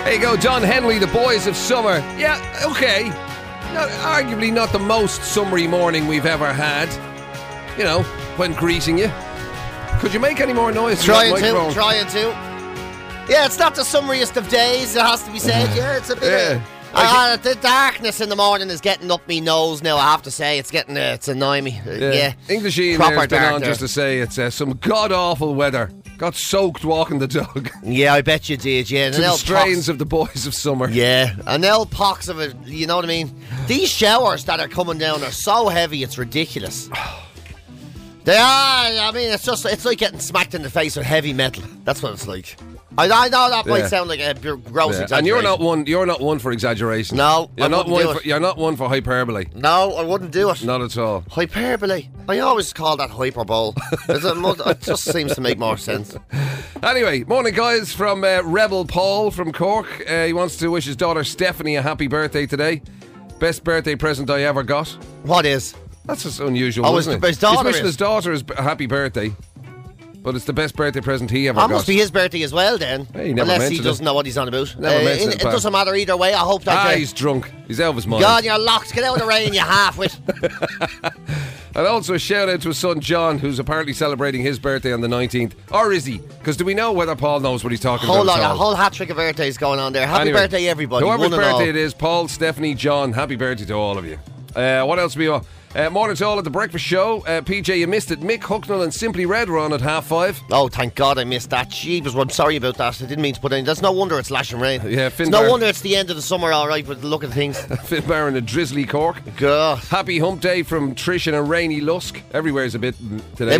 There you go, Don Henley, The Boys of Summer. Yeah, okay. Arguably not the most summery morning we've ever had. You know, when greeting you. Could you make any more noise? Trying to. Yeah, it's not the summariest of days, it has to be said. Yeah, it's a bit the darkness in the morning is getting up me nose now, I have to say. It's annoying me. Yeah. English Ian there's been on just to say it's some god-awful weather. Got soaked walking the dog. Yeah, I bet you did, yeah. To the strains of The Boys of Summer. Yeah, an L pox of it, you know what I mean? These showers that are coming down are so heavy, it's ridiculous. They are, I mean, it's like getting smacked in the face with heavy metal. That's what it's like. I know that might sound like a gross exaggeration. And you're not one for exaggeration. No, you're not one for hyperbole. No, I wouldn't do it. Not at all. Hyperbole. I always call that hyperbole. It just seems to make more sense. Anyway, morning guys from Rebel Paul from Cork. He wants to wish his daughter Stephanie a happy birthday today. Best birthday present I ever got. What is? That's just unusual, isn't it? His daughter He's wishing his daughter a happy birthday. But it's the best birthday present he ever got. It must be his birthday as well, then. Hey, he never unless he doesn't know what he's on about. It doesn't matter either way. I hope that. He's drunk. He's out of his mind. God, you're locked. Get out of the rain, you half-wit. And also a shout out to his son John, who's apparently celebrating his birthday on the 19th. Or is he? Because do we know whether Paul knows what he's talking about? A whole hat-trick of birthdays going on there. Happy birthday, everybody. Whoever's birthday it is, Paul, Stephanie, John, happy birthday to all of you. What else we got? Morning to all at the breakfast show. PJ, you missed it. Mick Hucknall and Simply Red were on at 5:30. Oh, thank God I missed that. Jeebus, I'm sorry about that. I didn't mean to put any. That's no wonder it's lashing rain. Yeah, it's no wonder it's the end of the summer, all right, with the look of things. Finn Barron and Drizzly Cork. God. Happy hump day from Trish and a rainy Lusk. Everywhere's a bit today.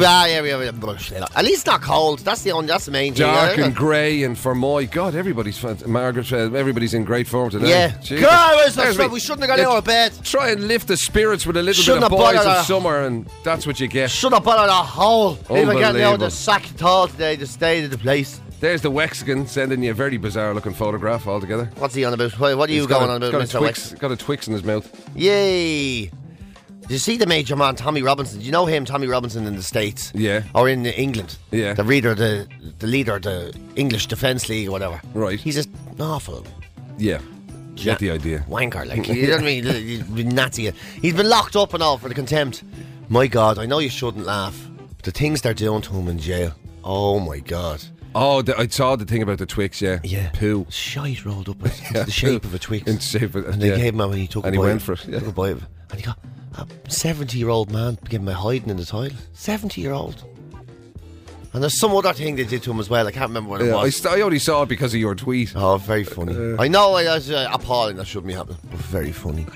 At least not cold. That's the main thing. Dark and grey and Fermoy. God, everybody's Margaret. Everybody's in great form today. Yeah. God, we shouldn't have got out of bed. Try and lift the spirits with a little bit of Boys of Summer. And that's what you get. Should have bothered a hole. Even getting out of the sack at all today, the state of the place. There's the Wexican sending you a very bizarre looking photograph altogether. What's he on about? What are you going on about, Mr. Wex? Got a Twix in his mouth. Yay! Did you see the major man, Tommy Robinson? Do you know him, Tommy Robinson, in the States? Yeah. Or in England? Yeah. The leader of the English Defence League or whatever. Right. He's just awful. Yeah. Get the idea. Wanker, like, you know what I mean? He's been Nazi. He's been locked up and all for the contempt. My God, I know you shouldn't laugh, but the things they're doing to him in jail. Oh my God. Oh, I saw the thing about the Twix, yeah. Yeah. Poo. Shite rolled up into the shape of a Twix. In shape of, and they gave him a, and he took and a bite. And he went for it. Yeah. Took a bite of it. And he got a 70-year-old man gave him a hiding in the toilet. 70-year-old. And there's some other thing they did to him as well. I can't remember what it was. I only saw it because of your tweet. Oh, very funny. I know it was appalling. That shouldn't be happening, but very funny.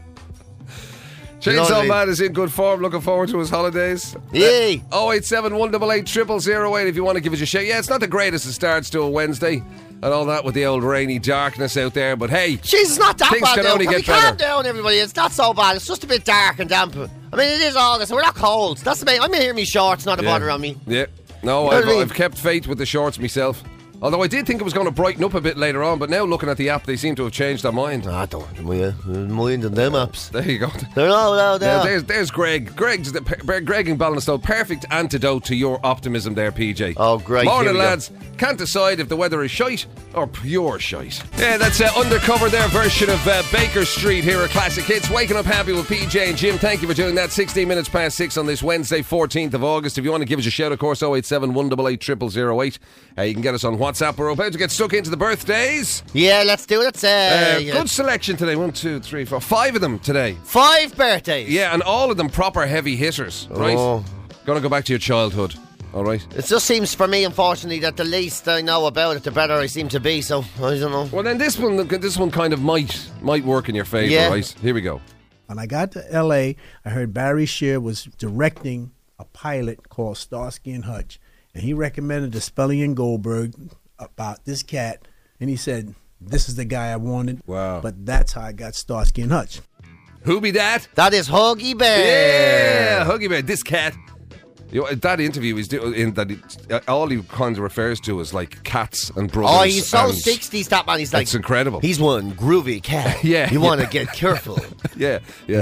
Chainsaw Man is in good form. Looking forward to his holidays. Yay! 087 188 0008 if you want to give us a shout. Yeah, it's not the greatest of starts to a Wednesday and all that with the old rainy darkness out there, but hey, it's not that things bad. Can only get better. Calm down, everybody. It's not so bad. It's just a bit dark and damp. I mean, it is August. We're not cold. That's the main. I'm here in my shorts, not a bother on me. Yeah. No, I've kept faith with the shorts myself. Although I did think it was going to brighten up a bit later on, but now looking at the app, they seem to have changed their mind. Don't mind in them apps. There you go. They're all out there. Yeah, there's Greg. Greg in Ballinasloe. Perfect antidote to your optimism there, PJ. Oh, great. Morning, lads. Can't decide if the weather is shite or pure shite. Yeah, that's Undercover, their version of Baker Street here at Classic Hits. Waking up happy with PJ and Jim. Thank you for doing that. 16 minutes past 6 on this Wednesday, 14th of August. If you want to give us a shout, of course, 087 188 0008. You can get us on WhatsApp. We're about to get stuck into the birthdays. Yeah, let's do it. Good selection today. 1, 2, 3, 4, 5 of them today. 5 birthdays. Yeah, and all of them proper heavy hitters. Right? Gonna go back to your childhood. All right. It just seems for me, unfortunately, that the least I know about it, the better I seem to be. So I don't know. Well, then this one kind of might work in your favour, right? Here we go. When I got to L.A., I heard Barry Shear was directing a pilot called Starsky and Hutch, and he recommended to Spelling and Goldberg about this cat, and he said, "This is the guy I wanted." Wow. But that's how I got Starsky and Hutch. Who be that? That is Huggy Bear. Yeah, Huggy Bear. This cat. You know, that interview is all he kind of refers to is like cats and brothers. Oh, he's so 60s, that man. He's like, it's incredible. He's one groovy cat. Yeah, you want to get careful. Yeah.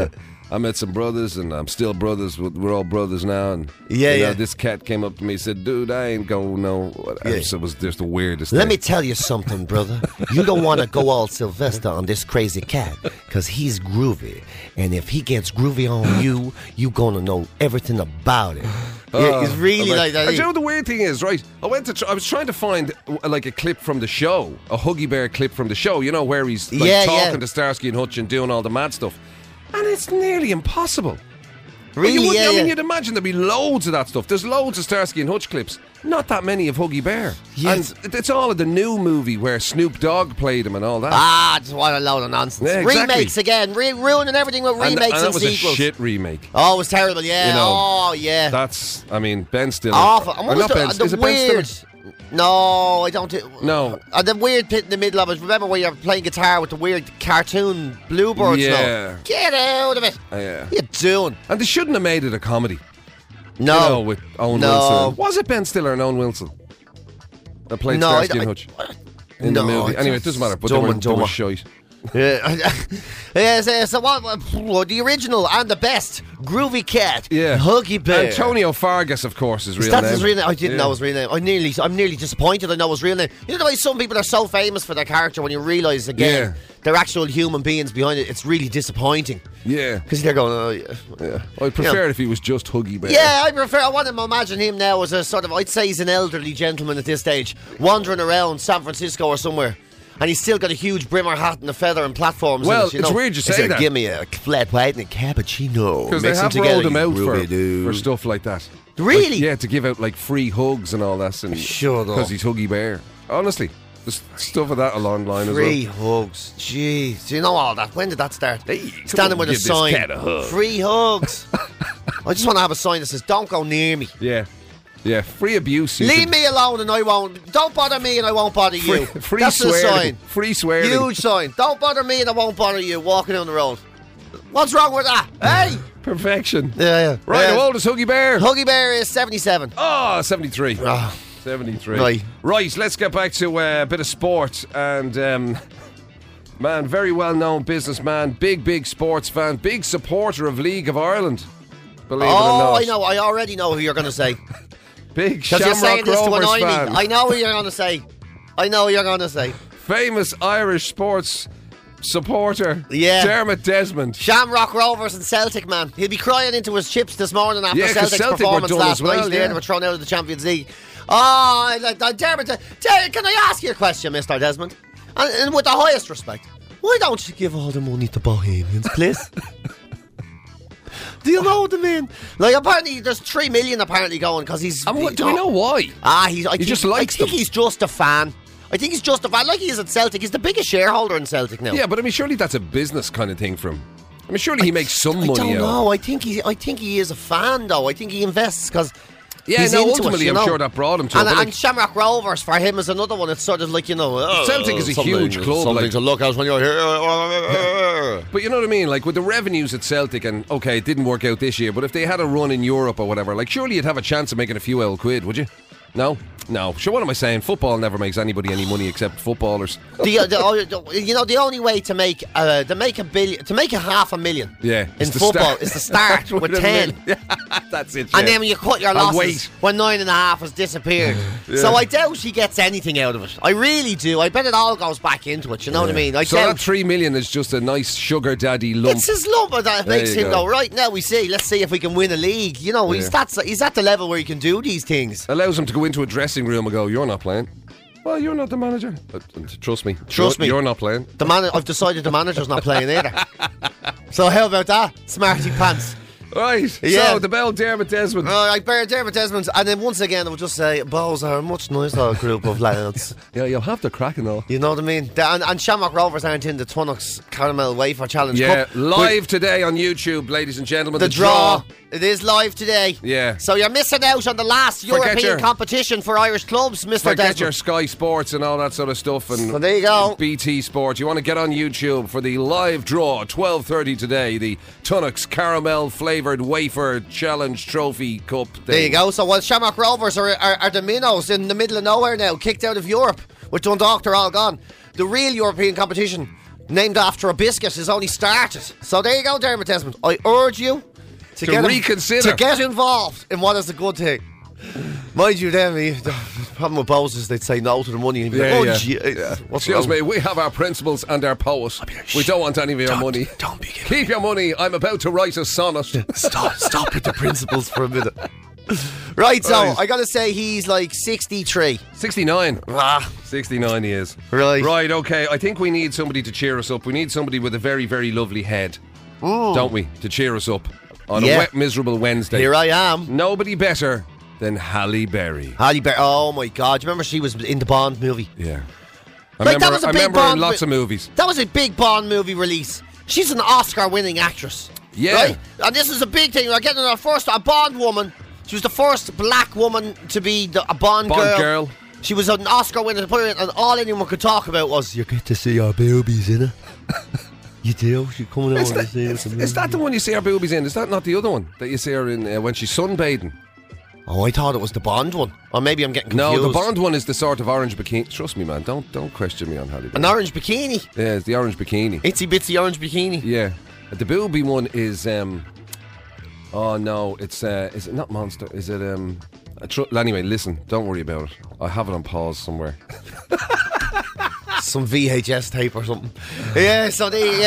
I met some brothers, and I'm still brothers. We're all brothers now. And this cat came up to me and said, "Dude, I ain't going no." It was just the weirdest Let thing. me tell you something, brother. You don't want to go all Sylvester on this crazy cat, because he's groovy. And if he gets groovy on you, you going to know everything about it. He's really like that. And you know the weird thing is, right? I was trying to find like a clip from the show, a Huggy Bear clip from the show. You know, where he's like talking to Starsky and Hutch and doing all the mad stuff, and it's nearly impossible. Really? I mean, you'd imagine there'd be loads of that stuff. There's loads of Starsky and Hutch clips. Not that many of Huggy Bear. Yes. And it's all of the new movie where Snoop Dogg played him and all that. Just what a load of nonsense. Yeah, exactly. Remakes again. Ruining everything with remakes and, that was sequels. a shit remake. Oh, it was terrible, yeah. You know, oh, yeah. That's, I mean, Ben Stiller. Awful. Or not Ben, is it Ben Stiller? No, I don't. No. The weird bit in the middle of it. Remember where you're playing guitar with the weird cartoon bluebirds? Yeah. Get out of it. Yeah. What are you doing? And they shouldn't have made it a comedy. No. You know, with Owen Wilson. Was it Ben Stiller and Owen Wilson that played Starsky and Hutch in the movie? Anyway, it doesn't matter. But they were shite. Yeah. So what? The original and the best Groovy Cat. Yeah. Huggy Bear. Antonio Fargas, of course, is real name. That's his real name. I didn't know his real name. I'm nearly disappointed I know his real name. You know the way some people are so famous for their character, when you realise again they're actual human beings behind it, it's really disappointing. Yeah. Because they're going, oh yeah. I'd prefer it if he was just Huggy Bear. Yeah, I want to imagine him now as a sort of, I'd say he's an elderly gentleman at this stage, wandering around San Francisco or somewhere. And he's still got a huge brimmer hat and a feather and platforms. Well, in it, it's weird you say that. Give me a flat white and a cappuccino. Because they have rolled him out for stuff like that. Really? Like, to give out like free hugs and all that. And sure, though. Because he's Huggy Bear. Honestly, there's stuff of that along the line as well. Free hugs. Jeez. Do you know all that? When did that start? Hey, standing with a sign. This cat a hug. Free hugs. I just want to have a sign that says, don't go near me. Yeah. Yeah, free abuse. Leave me alone and I won't. Don't bother me and I won't bother you. Free That's the swearing. sign. Free swearing. Huge sign. Don't bother me and I won't bother you walking down the road. What's wrong with that? Hey! Perfection. Yeah. Right, how old is Huggy Bear? Huggy Bear is 77. Oh, 73. Oh. 73. Right, let's get back to a bit of sport. And, man, very well-known businessman, big sports fan, big supporter of League of Ireland. Believe it or not. I know. I already know who you're going to say. Big Because you're saying Shamrock this to Rovers annoy fan. me. I know who you're going to say. Famous Irish sports supporter, Yeah. Dermot Desmond. Shamrock Rovers and Celtic, man. He'll be crying into his chips this morning after 'cause Celtic's Celtic were performance done last as well, night. They were thrown out of the Champions League. Oh, Dermot, can I ask you a question, Mr. Desmond? And with the highest respect, why don't you give all the money to Bohemians, please? Do you know what I mean? Like, apparently, there's 3 million apparently going because he's. And do we know why? He just likes I think them. he's just a fan. I think he's just a fan, like he is at Celtic. He's the biggest shareholder in Celtic now. Yeah, but I mean, surely that's a business kind of thing for him. I mean, surely he makes some money I don't out of it. know. I think he is a fan, though. I think he invests because. Yeah, he's no, into ultimately, it, I'm sure that brought him to it. But And Shamrock Rovers for him is another one. It's sort of like, Celtic is a huge club. Something Like, to look at when you're here. but you know what I mean? Like, with the revenues at Celtic, and okay, it didn't work out this year, but if they had a run in Europe or whatever, like, surely you'd have a chance of making a few old quid, would you? No? Sure, what am I saying? Football never makes anybody any money except footballers. The only way to make $500,000 Yeah, in football is to start with 10. That's it. And then when you cut your And losses, wait. when 9.5 has disappeared. So I doubt he gets anything out of it. I really do. I bet it all goes back into it. You know what I mean? So that 3 million is just a nice sugar daddy lump. It's his lump that There makes you him go. go, right now let's see if we can win a league. You know, he's at the level where he can do these things. Allows him to go into a dressing room and go, "You're not playing." Well, you're not the manager. Trust me. You're not playing. I've decided the manager's not playing either. So how about that, smarty pants? Right. Yeah. So the Bell Dermot Desmond. Right, Dermot Desmond, and then once again I would just say, Bows are a much nicer group of lads. Yeah, you'll have to crack and all. You know what I mean? And Shamrock Rovers aren't in the Tunnocks Caramel Wafer Challenge Yeah, Cup. live today on YouTube, ladies and gentlemen. The draw. It is live today. Yeah. So you're missing out on the last European competition for Irish clubs, Mr. Forget Desmond. your Sky Sports and all that sort of stuff. And So there you go. BT Sport. You want to get on YouTube for the live draw, 12:30 today, the Tunnocks Caramel Flavoured Wafer Challenge Trophy Cup thing. There you go. So while Shamrock Rovers are the minnows in the middle of nowhere now, kicked out of Europe, with Dundalk, they're all gone. The real European competition named after a biscuit has only started. So there you go, Dermot Desmond. I urge you to reconsider. To get involved in what is a good thing. Mind you, then, the problem with Bose is they'd say no to the money. And be what's Excuse wrong? me, we have our principles and our poets. We don't want any of your money. Don't be giving Keep your money. I'm about to write a sonnet. Stop with the principles for a minute. Right, so I gotta say he's like 63. 69. Ah, 69 he is. Right. Right, okay. I think we need somebody to cheer us up. We need somebody with a very, very lovely head. Don't we? To cheer us up on a wet, miserable Wednesday. here I am. Nobody better than Halle Berry. Halle Berry. Oh my God! Do you remember she was in the Bond movie? Yeah. Like, that was a I big remember her in Bond lots of movies. That was a big Bond movie release. She's an Oscar-winning actress. Yeah. Right? And this is a big thing. We're getting a Bond woman. She was the first black woman to be a Bond girl. She was an Oscar winner, and all anyone could talk about was, you get to see our boobies in it. You do? She's coming over to see us. Is that the one you see her boobies in? Is that not the other one that you see her in when she's sunbathing? Oh, I thought it was the Bond one. Or maybe I'm getting confused. No, the Bond one is the sort of orange bikini. Trust me, man. Don't question me on Halle Berry. An orange bikini. Yeah, it's the orange bikini. Itsy bitsy orange bikini. Yeah. The booby one is oh no, it's is it not Monster? Is it anyway, listen, don't worry about it. I have it on pause somewhere. Some VHS tape or something. Yeah, so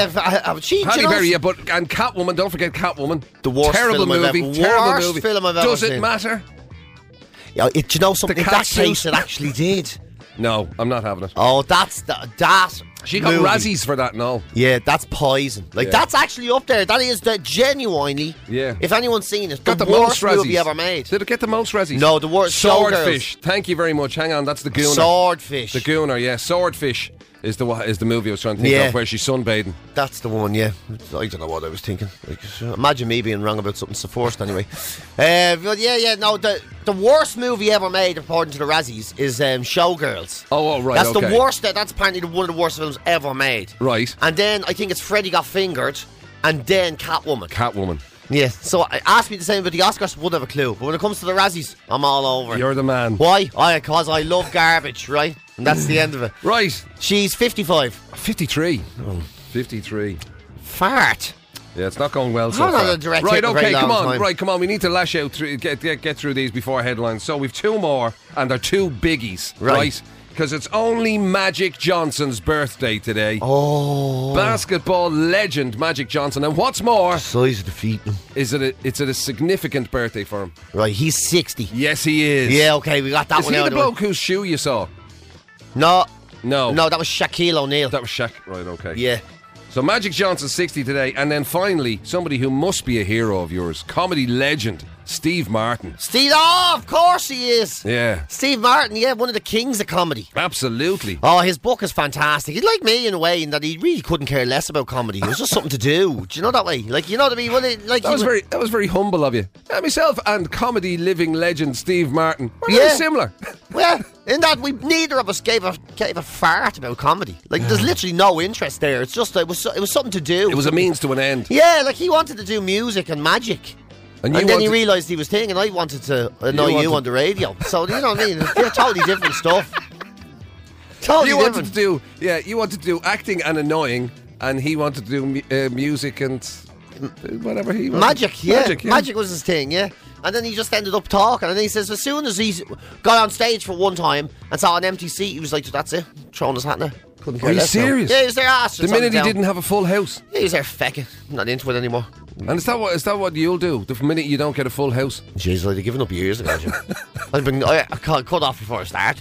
Halle Berry, yeah, and Catwoman, don't forget Catwoman. The worst terrible film I've movie. ever- Terrible worst movie. film I've ever Does it seen. matter? Yeah, do you know something? The In that cat case, suit. it actually did. No, I'm not having it. Oh, that She got movie. Razzies for that, no. Yeah, that's poison. Like, Yeah. that's actually up there. That is genuinely, Yeah. if anyone's seen it, Got the the most worst Razzies. movie ever made. Did it get the most Razzies? No, the worst. Swordfish. Thank you very much. Hang on, that's the Gooner. Swordfish. The Gooner, yeah. Swordfish is the movie I was trying to think Yeah. of where she's sunbathing. That's the one, yeah. I don't know what I was thinking. Like, imagine me being wrong about something so forced anyway. But no, the worst movie ever made, according to the Razzies, is Showgirls. Oh, right, That's okay. the worst, that's apparently one of the worst films ever made. Right. And then I think it's Freddy Got Fingered, and then Catwoman. Catwoman. Yeah, so ask me the same about the Oscars, wouldn't have a clue. But when it comes to the Razzies, I'm all over it. You're the man. Why? Because I love garbage, right? And that's the end of it. Right. She's 55. 53. 53. Fart. Yeah, it's not going well so I'm not far. a direct Right, hit in a okay, very come long on. time. Right, come on. We need to lash out through, get through these before headlines. So we've two more, and they're two biggies, right? Because it's only Magic Johnson's birthday today. Oh. Basketball legend Magic Johnson. And what's more, Size of the feet. it's a significant birthday for him. Right, he's 60. Yes, he is. Yeah, okay, we got that Is one he out the of the way. bloke whose shoe you saw? No, No. that was Shaquille O'Neal. That was Shaq. Right, okay. Yeah. So Magic Johnson 60 today, and then finally somebody who must be a hero of yours, comedy legend Steve Martin. Steve, of course he is. Yeah, Steve Martin, yeah, one of the kings of comedy. absolutely. Oh, his book is fantastic. He's like me in a way in that he really couldn't care less about comedy. It was just something to do. Do you know that way? Like, you know what I mean? That was very humble of you. Myself and comedy living legend Steve Martin were Yeah. very similar. Well, in that we neither of us gave a fart about comedy. Like, there's literally no interest there. It's just it was something to do. It was a means to an end. Yeah, like he wanted to do music and magic. And then he realised he was thing, and I wanted to annoy you on the radio. So, you know what I mean? They're totally different stuff. Totally You different. wanted to do acting and annoying, and he wanted to do music and whatever he wanted. Magic, yeah. Magic, yeah. Magic was his thing, yeah. And then he just ended up talking. And then he says, as soon as he got on stage for one time and saw an empty seat, he was like, that's it. Throwing his hat in there. Couldn't care Are you less now. serious? Yeah, he was there. The minute he didn't have a full house. Yeah, he was there fecking. Not into it anymore. And is that what you'll do? The minute you don't get a full house? Jeez, I'd have given up years ago. Jim. I cut off before I started.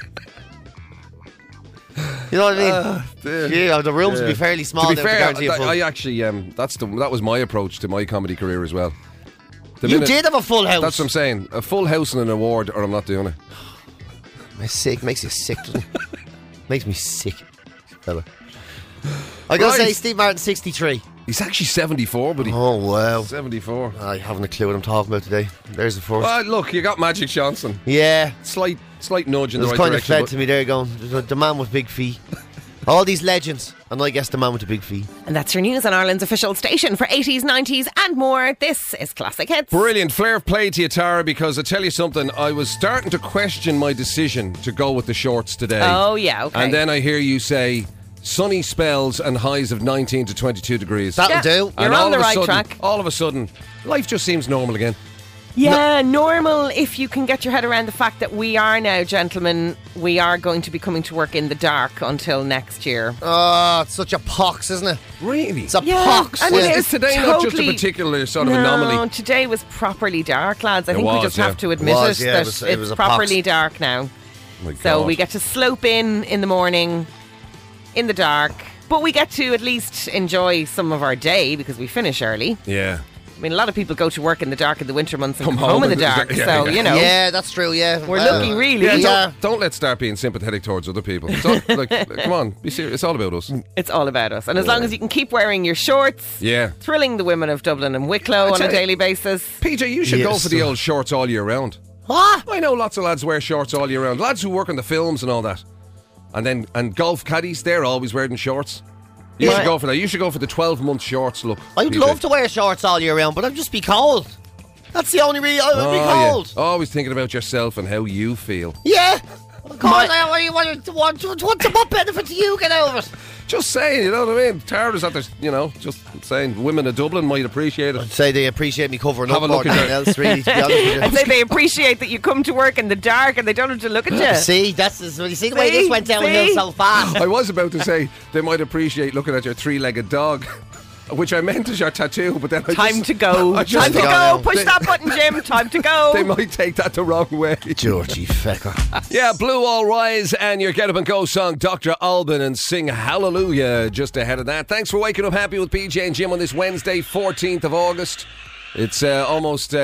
You know what I mean? Yeah, the rooms would be fairly small. To be now fair, guarantee a full. I actually that was my approach to my comedy career as well. You did have a full house. That's what I'm saying. A full house and an award, or I'm not doing it. It's sick. Makes you sick, doesn't it? Makes me sick, fella. I gotta say, Steve Martin, 63. He's actually 74, buddy. Oh wow, 74. I haven't a clue what I'm talking about today. There's the first. Well, look, you got Magic Johnson. Yeah, Slight nudge in it the was right kind of direction. fed to me there, going the man with big feet. All these legends, and I guess the man with the big feet. And that's your news on Ireland's official station for 80s, 90s and more. This is Classic Hits. Brilliant. Fair play to you, Tara, because I tell you something, I was starting to question my decision to go with the shorts today. Oh, yeah, okay. And then I hear you say, sunny spells and highs of 19 to 22 degrees. That'll Yeah. do. You're And on all the of a right sudden- track. All of a sudden, life just seems normal again. Yeah, normal if you can get your head around the fact that we are now, gentlemen, we are going to be coming to work in the dark until next year. Oh, it's such a pox, isn't it? Really? It's a Yeah, pox. and Well, it is is today not just a totally- particular sort of No, anomaly? today was properly dark, lads. I It think we was, just yeah. have to admit was, it, yeah, that it was- it was it's a pox. properly dark now. My So God. we get to slope in the morning, in the dark, but we get to at least enjoy some of our day because we finish early. Yeah. I mean, a lot of people go to work in the dark in the winter months and Come come home in the home dark. yeah, So, yeah. you know, Yeah, that's true, yeah. we're lucky, really. Yeah, Yeah. don't let's start being sympathetic towards other people. It's all, come on, be serious. It's all about us. It's all about us. And as long as you can keep wearing your shorts, Yeah. thrilling the women of Dublin and Wicklow on tell a you- daily basis. PJ, you should go Yes. for the old shorts all year round. What? I know lots of lads wear shorts all year round. Lads who work on the films and all that. And golf caddies, they're always wearing shorts. You Yeah. should go for that. You should go for the 12-month shorts look. I'd PJ. love to wear shorts all year round, but I'd just be cold. That's the only reason I would be Oh, cold. yeah. Always thinking about yourself and how you feel. Yeah. Of course, what benefit do you get out of it? Just saying, you know what I mean? Tara's at the, just saying women of Dublin might appreciate it. I'd say they appreciate me covering Have up a more look than at anything your- else, really, to be honest with you. I'd say they appreciate that you come to work in the dark and they don't have to look at you. See, you see the way See? this went downhill See? so fast. I was about to say they might appreciate looking at your three-legged dog, which I meant as your tattoo, but then Time to go. I just Time to thought- go. now. Push that button, Jim. Time to go. They might take that the wrong way. Georgie Fecker. Yeah, Blue All Rise and your Get Up and Go song, Dr. Alban and Sing Hallelujah just ahead of that. Thanks for waking up happy with PJ and Jim on this Wednesday, 14th of August. It's almost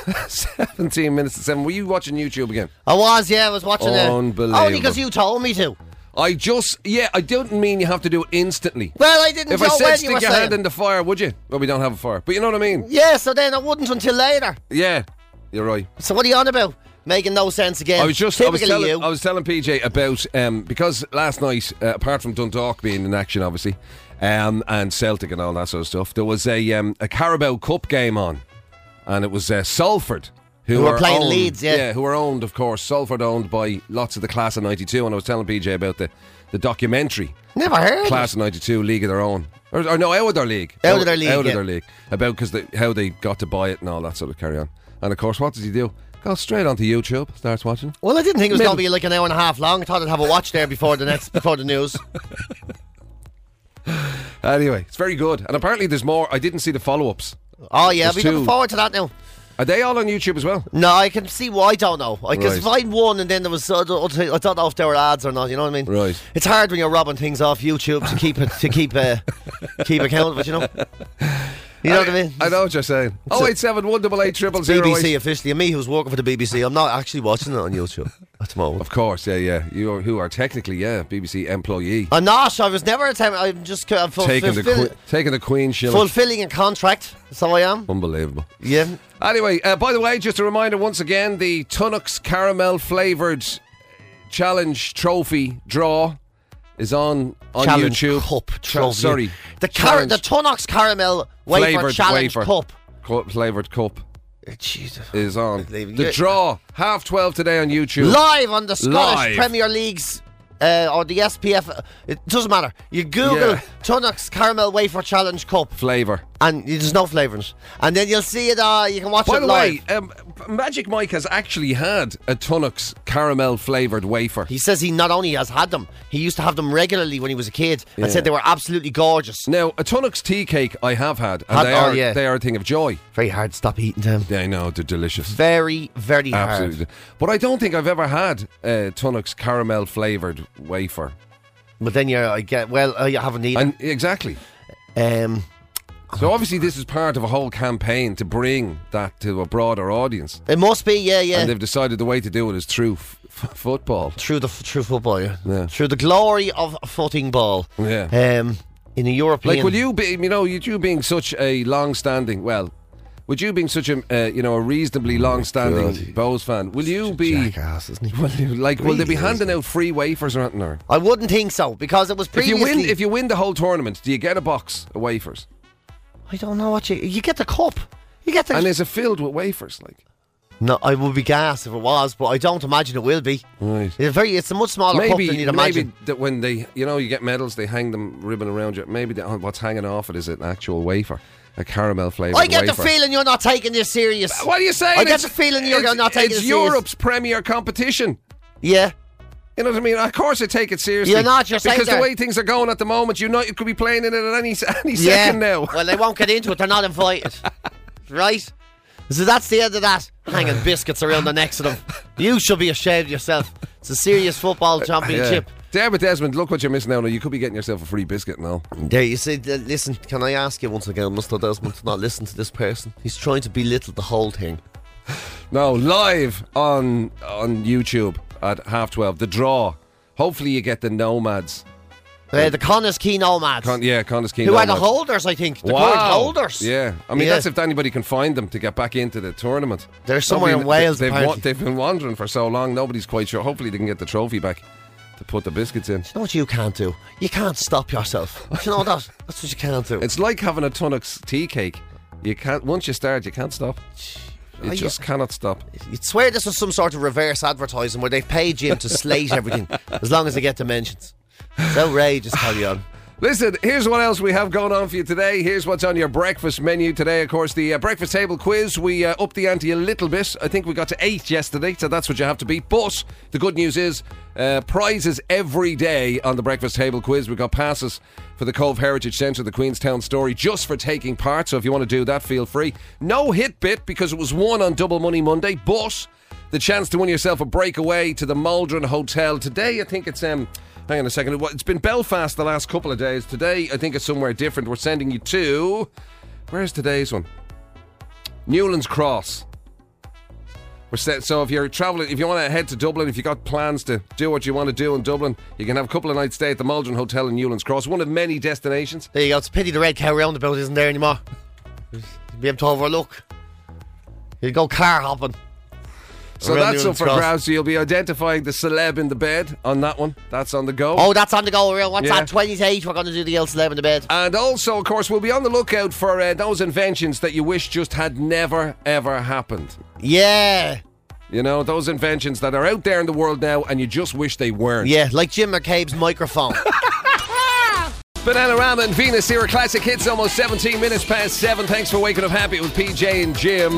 17 minutes to 7. Were you watching YouTube again? I was watching it. Unbelievable. Only because you told me to. I didn't mean you have to do it instantly. Well, I didn't If know I said when you stick were your hand saying. in the fire, would you? Well, we don't have a fire. But you know what I mean? Yeah, so then I wouldn't until later. Yeah, you're right. So what are you on about? Making no sense again. I was Typically you. telling PJ about because last night, apart from Dundalk being in action, obviously, and Celtic and all that sort of stuff, there was a Carabao Cup game on, and it was Salford Who were are playing owned, Leeds, yeah. who are owned, of course, Salford owned by lots of the class of '92, and I was telling PJ about the documentary. Never heard. Class of '92, League of Their Own. Or no, Out of Their League. Out of Their League, Out of yeah. Their League. About how they got to buy it and all that sort of carry on. And of course, what does he do? Goes straight onto YouTube, starts watching. Well, I didn't think it was Middle. going to be like an hour and a half long. I thought I'd have a watch there before the news. Anyway, it's very good. And apparently there's more. I didn't see the follow-ups. Oh yeah, I'll There's be looking two. forward to that now. Are they all on YouTube as well? No, I can see why. I don't know. I can Right. find one, and then there was. I don't know if there were ads or not. You know what I mean? Right. It's hard when you're robbing things off YouTube to keep keep account of it. You know. You know what I mean? I know what you're saying. 087 188 0008. BBC officially, and me who's working for the BBC. I'm not actually watching it on YouTube at the moment. Of course, yeah. Who are technically, BBC employee. I'm not. I was never attempting. I'm just Taking the Queen shilling. fulfilling a contract. So I am. Unbelievable. Yeah. Anyway, by the way, just a reminder once again, the Tunnocks caramel flavoured challenge trophy draw is on Challenge YouTube. Cup trophy. Sorry. The Challenge Tunnock's Caramel Wafer Flavoured Challenge wafer. Cup. Flavoured cup Jesus. is on. Unbelievable. The Yeah. draw, 12:30 today on YouTube. Live on the Scottish Live. Premier League's or the SPF. It doesn't matter. You Google Yeah. Tunnock's Caramel Wafer Challenge Cup, Flavour. and there's no flavour in it. And then you'll see it. You can watch By it the live. way, Magic Mike has actually had a Tunnocks caramel flavoured wafer. He says he not only has had them, he used to have them regularly when he was a kid, Yeah. and said they were absolutely gorgeous. Now, a Tunnocks tea cake I have had, and Yeah. they are a thing of joy. Very hard to stop eating them. Yeah, I know, they're delicious. Very, very Absolutely. hard. But I don't think I've ever had a Tunnocks caramel flavoured wafer. But then you haven't eaten. And exactly. So obviously this is part of a whole campaign to bring that to a broader audience. It must be, yeah. And they've decided the way to do it is through football. Through football, yeah. Yeah. Through the glory of footing ball. Yeah. In a European. Like, will you be, you being such a long-standing, would you being such a, a reasonably long-standing God. Bose fan, will you be, jackass, isn't he? will they be Really, handing out free wafers or anything? Or? I wouldn't think so, because it was previously. If you win the whole tournament, do you get a box of wafers? I don't know what you get the cup. You get the. And is it filled with wafers? Like, No, I would be gassed if it was, but I don't imagine it will be. Right. It's a much smaller cup than you'd imagine. Maybe that when they, you get medals, they hang them ribbon around you. Maybe what's hanging off it is an actual wafer, a caramel flavored I get wafer. the feeling you're not taking this serious. What are you saying? I get the feeling you're not taking it It's serious. Europe's premier competition. Yeah. You know what I mean? Of course I take it seriously. You're not, you're saying because the that. way things are going at the moment, you could be playing in it at any Yeah. second now. Well, they won't get into it. They're not invited. Right? So that's the end of that. Hanging biscuits around the necks of them. You should be ashamed of yourself. It's a serious football championship. David Desmond, look what you're missing out on. You could be getting yourself a free biscuit now. There, you see, listen, can I ask you once again, Mr. Desmond, to not listen to this person? He's trying to belittle the whole thing. No, live on YouTube at 12:30. The draw. Hopefully you get the Nomads. The Connah's Key Nomads. Connah's Key Who Nomads. are the holders, I think. The current holders. Yeah. I mean, that's if anybody can find them to get back into the tournament. They're somewhere in Wales, apparently. They've been wandering for so long, nobody's quite sure. Hopefully they can get the trophy back to put the biscuits in. You know what you can't do? You can't stop yourself. Do you know that? That's what you can't do. It's like having a Tunnocks tea cake. You can't. Once you start, you can't stop. You just cannot stop. You'd swear this was some sort of reverse advertising where they've paid Jim to slate everything as long as they get the mentions. It's outrageous, carry on. Listen, here's what else we have going on for you today. Here's what's on your breakfast menu today. Of course, the breakfast table quiz. We upped the ante a little bit. I think we got to 8 yesterday, so that's what you have to beat. But the good news is prizes every day on the breakfast table quiz. We've got passes for the Cove Heritage Centre, the Queenstown Story, just for taking part. So if you want to do that, feel free. No hit bit because it was won on Double Money Monday, but the chance to win yourself a breakaway to the Maldron Hotel. Today, I think it's... hang on a second. It's been Belfast the last couple of days. Today, I think it's somewhere different. We're sending you to... Where's today's one? Newlands Cross. So if you're travelling, if you want to head to Dublin, if you've got plans to do what you want to do in Dublin, you can have a couple of nights stay at the Maldron Hotel in Newlands Cross. One of many destinations. There you go. It's a pity the Red Cow roundabout isn't there anymore. You'll be able to overlook. You'll go car hopping. So that's up for grabs. So you'll be identifying the celeb in the bed on that one. That's on the go. Oh, that's on the go. What's that? 20 to 8. We're going to do the old celeb in the bed. And also, of course, we'll be on the lookout for those inventions that you wish just had never, ever happened. Yeah. You know, those inventions that are out there in the world now and you just wish they weren't. Yeah, like Jim McCabe's microphone. Bananarama and Venus here, classic hits, almost 17 minutes past 7. Thanks for waking up happy with PJ and Jim.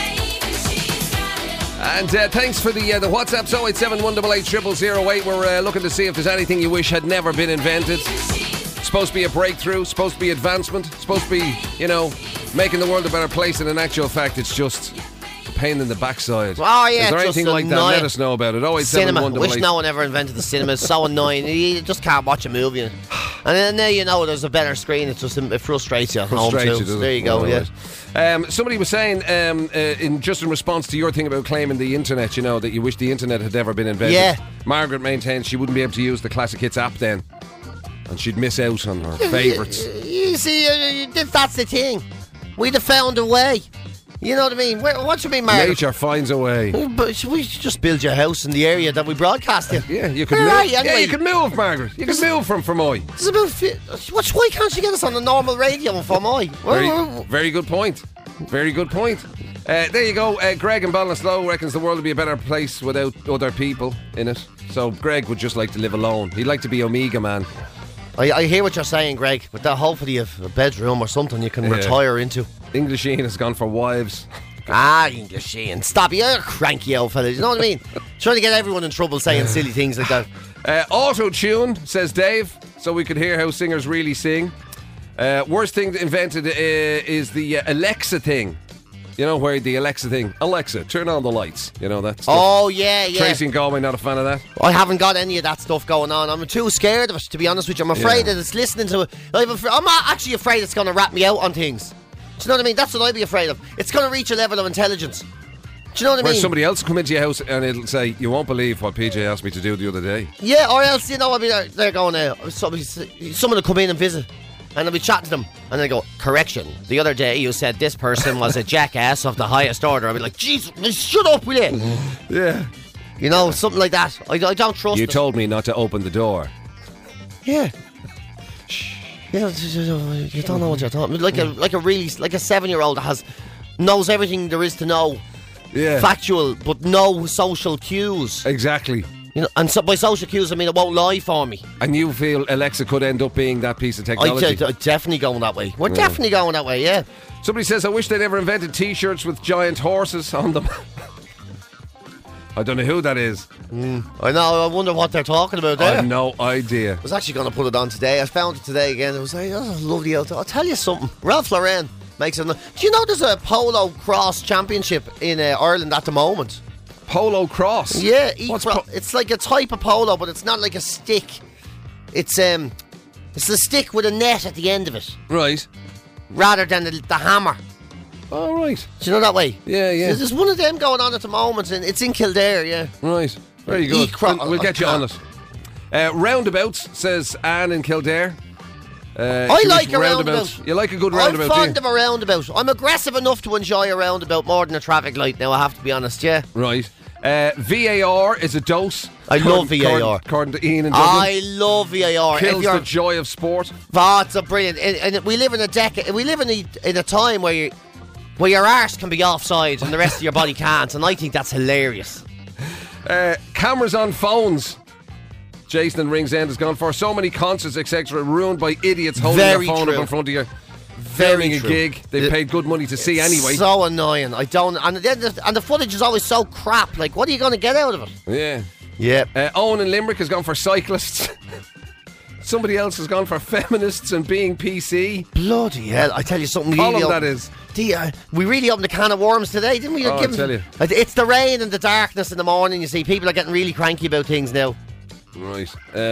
And thanks for the WhatsApp, 087 188 0008. We're looking to see if there's anything you wish had never been invented. Supposed to be a breakthrough, supposed to be advancement, supposed to be, making the world a better place, and in actual fact, it's just a pain in the backside. Oh, yeah. Is there anything like that? Let us know about it. 087 Cinema. 188. Wish no one ever invented the cinema. It's so annoying. You just can't watch a movie. And then now there's a better screen. It frustrates you at home too. So there you go. Yeah. Somebody was saying, in response to your thing about claiming the internet, that you wish the internet had never been invented. Yeah. Margaret maintains she wouldn't be able to use the Classic Hits app then, and she'd miss out on her favourites. You see, that's the thing. We'd have found a way. You know what I mean? What do you mean, Margaret? Nature finds a way. But we should just build your house in the area that we broadcast in. Yeah, you could move. Right, anyway. Yeah, you could move, Margaret. You could move from Fermoy. Why can't you get us on the normal radio in Fermoy? Very good point. Very good point. There you go. Greg in Ballinasloe reckons the world would be a better place without other people in it. So Greg would just like to live alone. He'd like to be Omega Man. I hear what you're saying, Greg, but hopefully you have a bedroom or something you can retire into. English Ian has gone for wives. English Ian. Stop, you're a cranky old fella. You know what I mean? Trying to get everyone in trouble saying silly things like that. Auto-tune, says Dave, so we could hear how singers really sing. Worst thing invented is the Alexa thing. You know, where the Alexa thing, Alexa, turn on the lights. You know that stuff. Oh, yeah. Tracy and Galway, not a fan of that? I haven't got any of that stuff going on. I'm too scared of it, to be honest with you. I'm afraid that it's listening to it. I'm actually afraid it's going to rat me out on things. Do you know what I mean? That's what I'd be afraid of. It's going to reach a level of intelligence. Do you know what I mean? Where somebody else will come into your house and it'll say, you won't believe what PJ asked me to do the other day. Yeah, or else, I'll be there, they're going, someone will come in and visit. And I'll be chatting to them, and they go, correction, the other day you said this person was a jackass of the highest order. I'll be like, Jesus, shut up with it. Yeah. Something like that. I don't trust You it. told me not to open the door. Yeah. Yeah, you don't know what you're talking about. Like a 7-year-old that knows everything there is to know. Yeah. factual, but no social cues. Exactly. You know, and so by social cues, I mean it won't lie for me. And you feel Alexa could end up being that piece of I'm technology? definitely going that way. We're definitely going that way, yeah. Somebody says, I wish they never invented T-shirts with giant horses on them. I don't know who that is. I know, I wonder what they're talking about I there. have no idea. I was actually going to put it on today. I found it today again. It was like, oh, lovely out there. I'll tell you something. Ralph Lauren makes it. Do you know there's a polo cross championship in Ireland at the moment? Polo cross? Yeah, What's it's like a type of polo, but it's not like a stick. It's a stick with a net at the end of it, Right. rather than the hammer. All right. Do you know that way? Yeah, yeah. There's one of them going on at the moment, and it's in Kildare, yeah. Right. Very good. We'll get you on it. Roundabouts, says Anne in Kildare. I like a roundabout. You like a good roundabout, I'm do fond you? of a roundabout. I'm aggressive enough to enjoy a roundabout more than a traffic light now, I have to be honest, yeah. Right. VAR is a dose. I love VAR. According to Ian in Dublin. I love VAR. Kills the joy of sport. That's a brilliant. And we live in a decade. We live in a time where your arse can be offside and the rest of your body can't, and I think that's hilarious. Cameras on phones. Jason in Ringsend has gone for so many concerts, etc., ruined by idiots holding Very their phone true. up in front of you. Very Filming a true. gig they've paid good money to see anyway. So annoying. I don't. And the footage is always so crap. Like, what are you going to get out of it? Yeah. Yeah. Owen in Limerick has gone for cyclists. Somebody else has gone for feminists and being PC. Bloody hell! I tell you something. Column Really that is. We really opened a can of worms today, didn't we? Oh, I tell you. It's the rain and the darkness in the morning. You see, people are getting really cranky about things now. Right.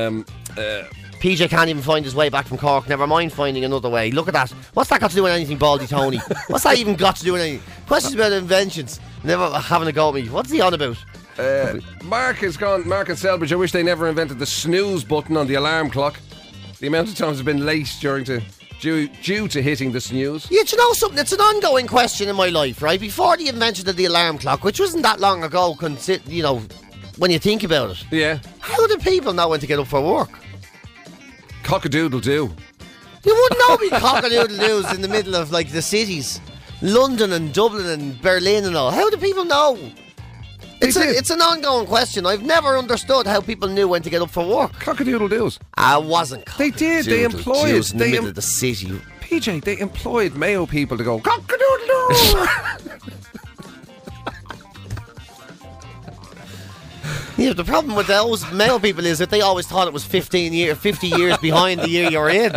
PJ can't even find his way back from Cork. Never mind finding another way. Look at that. What's that got to do with anything, Baldy Tony? What's that even got to do with anything? Questions about inventions. Never having a go at me. What's he on about? Mark has gone. Mark and Selbridge, I wish they never invented the snooze button on the alarm clock. The amount of times I've been late due to hitting the snooze. Yeah, do you know something? It's an ongoing question in my life, right? Before the invention of the alarm clock, which wasn't that long ago, when you think about it. Yeah. How do people know when to get up for work? Cock-a-doodle-doo. You wouldn't know me cock-a-doodle-doos in the middle of, like, the cities. London and Dublin and Berlin and all. How do people know? It's an ongoing question. I've never understood how people knew when to get up for work. Cock-a-doodle-doos. I wasn't. They did. They employed. In the middle of the city. PJ, they employed Mayo people to go cock-a-doodle-doo. Yeah, the problem with those male people is that they always thought it was 50 years behind the year you're in.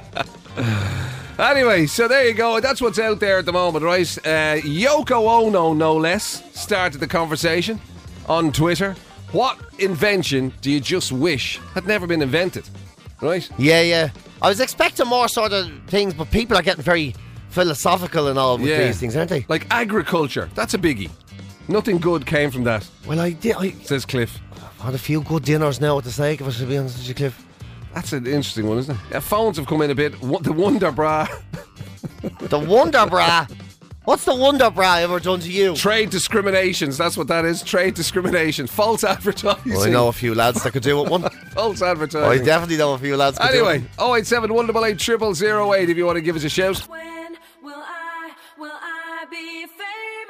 Anyway, so there you go. That's what's out there at the moment, right? Yoko Ono, no less, started the conversation on Twitter. What invention do you just wish had never been invented? Right? Yeah. I was expecting more sort of things, but people are getting very philosophical and all with these things, aren't they? Like agriculture. That's a biggie. Nothing good came from that, Well, I says Cliff. had a few good dinners now at the sake of it, to be honest with you, Cliff. That's an interesting one, isn't it? Yeah, phones have come in a bit. The Wonder Bra. The Wonder Bra. What's the Wonder Bra ever done to you? Trade discriminations. That's what that is. Trade discrimination. False advertising. I know a few lads that could do it one. False advertising. I definitely know a few lads could do it. Anyway, 087 188 0008 if you want to give us a shout. When will I be famous?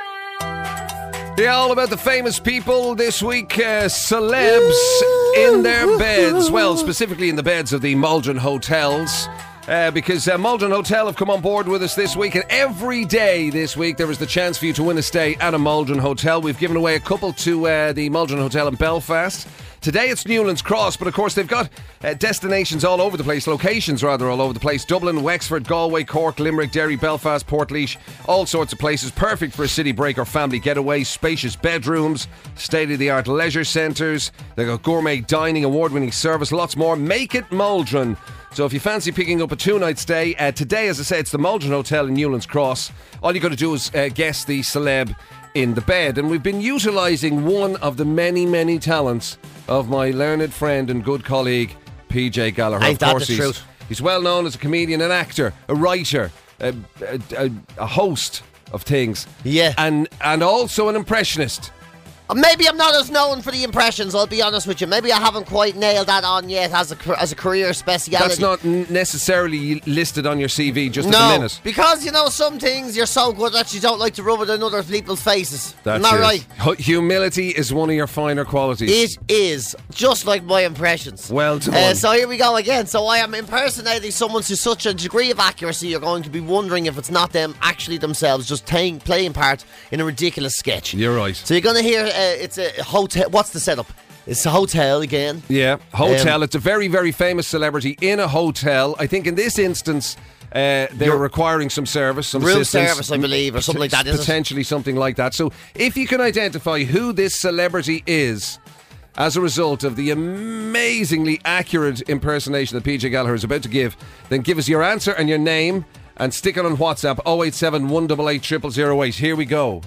Yeah, all about the famous people this week. Celebs in their beds. Well, specifically in the beds of the Maldron Hotels. Because Maldron Hotel have come on board with us this week, and every day this week there is the chance for you to win a stay at a Maldron Hotel. We've given away a couple to the Maldron Hotel in Belfast. Today it's Newlands Cross, but of course they've got destinations all over the place, locations rather all over the place. Dublin, Wexford, Galway, Cork, Limerick, Derry, Belfast, Portlaoise, all sorts of places. Perfect for a city break or family getaway. Spacious bedrooms, state-of-the-art leisure centres. They've got gourmet dining, award-winning service, lots more. Make it Maldron. So if you fancy picking up a 2-night stay, today, as I say, it's the Maldron Hotel in Newlands Cross. All you got to do is guess the celeb in the bed. And we've been utilising one of the many, many talents of my learned friend and good colleague, PJ Gallagher. Ain't that the truth? He's well known as a comedian, an actor, a writer, a host of things. Yeah. And also an impressionist. Maybe I'm not as known for the impressions, I'll be honest with you. Maybe I haven't quite nailed that on yet as a career speciality. That's not necessarily listed on your CV just at the No, minute. because, you know, some things you're so good that you don't like to rub it in other people's faces. That's Isn't that it. right? Humility is one of your finer qualities. It is, just like my impressions. Well done. So here we go again. So I am impersonating someone to such a degree of accuracy you're going to be wondering if it's not them actually themselves just playing part in a ridiculous sketch. You're right. So you're going to hear it's a hotel. What's the setup? It's a hotel again. Yeah, hotel. It's a very, very famous celebrity in a hotel. I think in this instance, they were requiring some service, some Room assistance. service, I believe, or something like that, is it? Potentially something like that. So if you can identify who this celebrity is as a result of the amazingly accurate impersonation that PJ Gallagher is about to give, then give us your answer and your name and stick it on WhatsApp 087 188 0008. Here we go.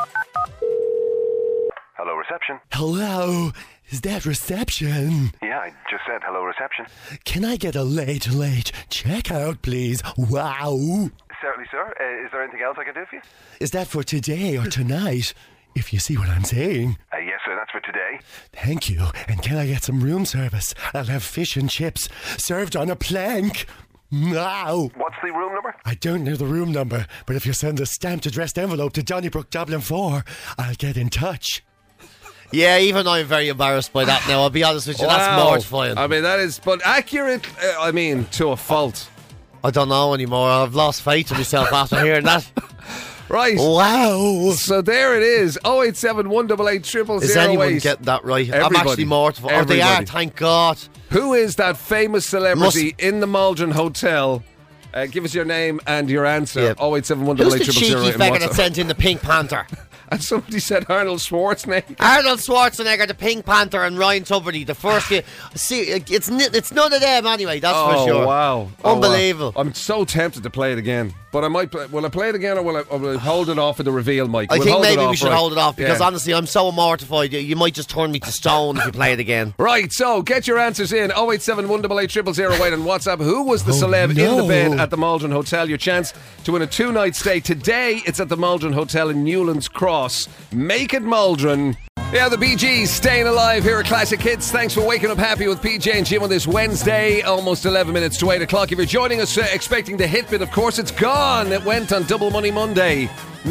Hello, reception. Hello, is that reception? Yeah, I just said hello, reception. Can I get a late checkout, please? Wow. Certainly, sir. Is there anything else I can do for you? Is that for today or tonight? If you see what I'm saying. Yes, sir, that's for today. Thank you. And can I get some room service? I'll have fish and chips served on a plank. Wow. What's the room number? I don't know the room number, but if you send a stamped addressed envelope to Donnybrook, Dublin 4, I'll get in touch. Yeah, even I'm very embarrassed by that now, I'll be honest with you. That's Wow. mortifying. I mean, that is, but accurate, I mean, to a fault. I don't know anymore. I've lost faith in myself after hearing that. Right. Wow. So there it is. 087 188 0008. Is anyone getting that right? I'm Everybody. actually mortified. Oh, they are, Everybody. thank God. Who is that famous celebrity in the Maldron Hotel? Give us your name and your answer. Yeah. 087 Who's 188 the cheeky 0008 figure and that WhatsApp. sent in the Pink Panther? And somebody said Arnold Schwarzenegger. Arnold Schwarzenegger, the Pink Panther, and Ryan Tuberty, the first year. See, it's none of them anyway, that's for sure. Wow. Unbelievable. Wow. I'm so tempted to play it again. But I might will I play it again or will I hold it off for the reveal, Mike? I We'll think hold it maybe off, we should right? hold it off because Yeah. honestly, I'm so mortified. You might just turn me to stone if you play it again. Right, so get your answers in 087 188 0008 and WhatsApp. Who was the celeb in the bed at the Maldron Hotel? Your chance to win a 2-night stay. Today, it's at the Maldron Hotel in Newlands Cross. Make it Maldron. Yeah, the Bee Gees staying alive here at Classic Hits. Thanks for waking up happy with PJ and Jim on this Wednesday, almost 11 minutes to 8 o'clock. If you're joining us expecting the hit bit, of course, it's gone. It went on Double Money Monday.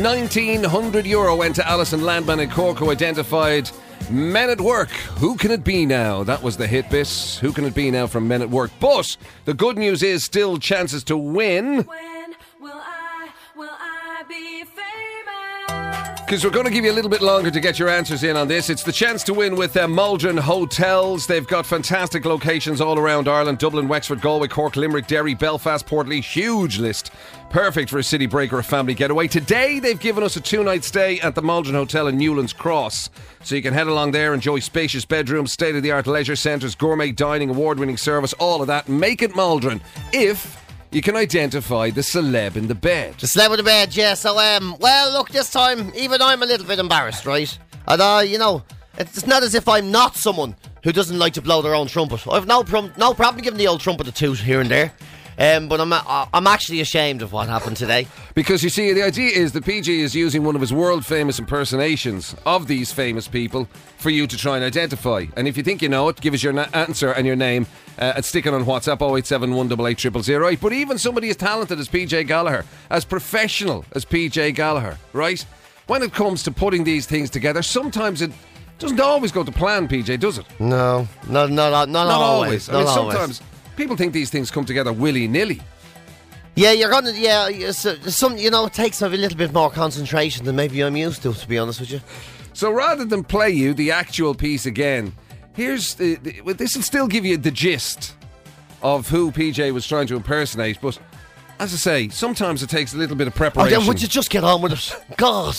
€1,900 went to Alison Landman in Cork, who identified Men at Work. Who can it be now? That was the hit bit. Who can it be now from Men at Work? But the good news is still chances to win. When will I be famous? Because we're going to give you a little bit longer to get your answers in on this. It's the chance to win with Maldron Hotels. They've got fantastic locations all around Ireland. Dublin, Wexford, Galway, Cork, Limerick, Derry, Belfast, Portlaoise. Huge list. Perfect for a city break or a family getaway. Today, they've given us a 2-night stay at the Maldron Hotel in Newlands Cross. So you can head along there, enjoy spacious bedrooms, state-of-the-art leisure centres, gourmet dining, award-winning service, all of that. Make it Maldron if you can identify the celeb in the bed. The celeb in the bed, yeah. So, well, look, this time, even I'm a little bit embarrassed, right? And, you know, it's not as if I'm not someone who doesn't like to blow their own trumpet. I've no problem giving the old trumpet a toot here and there. But I'm actually ashamed of what happened today. Because you see, the idea is that PG is using one of his world-famous impersonations of these famous people for you to try and identify. And if you think you know it, give us your answer and your name and stick it on WhatsApp 087 188 0008. But even somebody as talented as PJ Gallagher, as professional as PJ Gallagher, right? When it comes to putting these things together, sometimes it doesn't always go to plan, PJ, does it? No, not always. I mean, sometimes people think these things come together willy-nilly. Yeah, you're gonna. Yeah, some. You know, it takes a little bit more concentration than maybe I'm used to be honest with you. So rather than play you the actual piece again, here's this will still give you the gist of who PJ was trying to impersonate. But as I say, sometimes it takes a little bit of Oh, preparation. then would you just get on with it? God.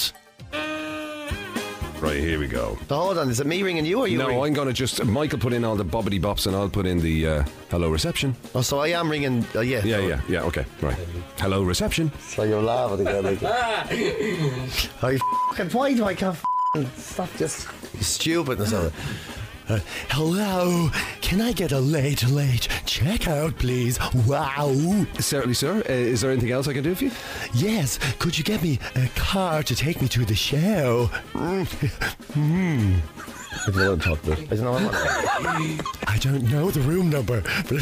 Right, here we go. Hold on, is it me ringing you or you? No, ringing? I'm going to just... Michael put in all the bobbity bops and I'll put in the hello reception. Oh, so I am ringing. Yeah. Yeah, okay, right. Hello reception. So you're laughing again. Like why do I can't stop just stupidness of it? Hello, can I get a late checkout, please? Wow. Certainly, sir. Is there anything else I can do for you? Yes, could you get me a car to take me to the show? If you want to talk about it. I don't know what I don't know the room number, but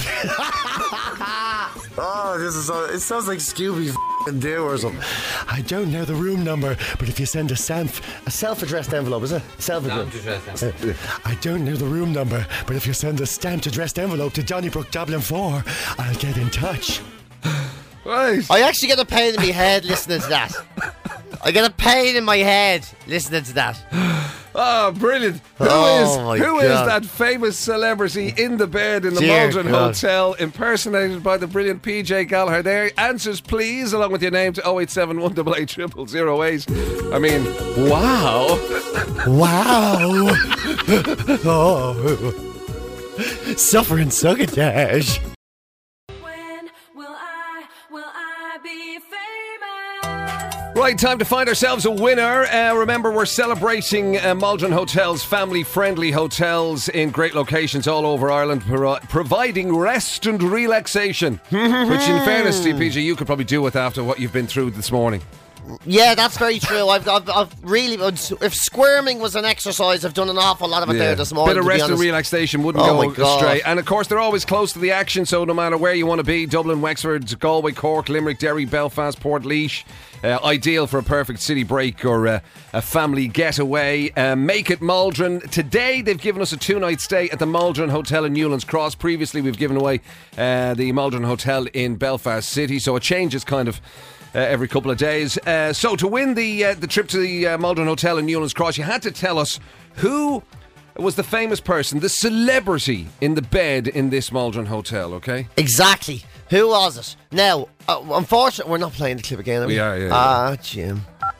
Oh, this is it sounds like Scooby Doo or something. I don't know the room number, but if you send a self-addressed envelope, is it? Self-addressed. I don't know the room number, but if you send a stamped addressed envelope to Donnybrook, Dublin 4, I'll get in touch. Right. I actually get a pain in my head listening to that. I get a pain in my head listening to that. Oh, brilliant. Who my is God. that famous celebrity in the bed in the Dear Maldron God. Hotel, impersonated by the brilliant PJ Gallagher there? Answers, please, along with your name to 0871 88 0008. I mean, wow. Wow. Oh. Suffering succotash. When will I be famous? Right, time to find ourselves a winner. Remember, we're celebrating Maldron Hotels, family-friendly hotels in great locations all over Ireland, providing rest and relaxation. Which, in fairness to you, PJ, you could probably do with after what you've been through this morning. Yeah, that's very true. I've really, if squirming was an exercise, I've done an awful lot of it there this morning. Bit of to be rest and honest. relaxation wouldn't Oh go my God. astray. And of course, they're always close to the action, so no matter where you want to be, Dublin, Wexford, Galway, Cork, Limerick, Derry, Belfast, Portlaoise, ideal for a perfect city break or a family getaway. Make it Maldron. Today, they've given us a 2-night stay at the Maldron Hotel in Newlands Cross. Previously, we've given away the Maldron Hotel in Belfast City, so it changes kind of every couple of days. So to win the trip to the Maldron Hotel in Newlands Cross, you had to tell us who was the famous person, the celebrity in the bed in this Maldron Hotel, okay? Exactly. Who was it? Now, unfortunately, we're not playing the clip again, are we? We are, yeah. Ah, Jim.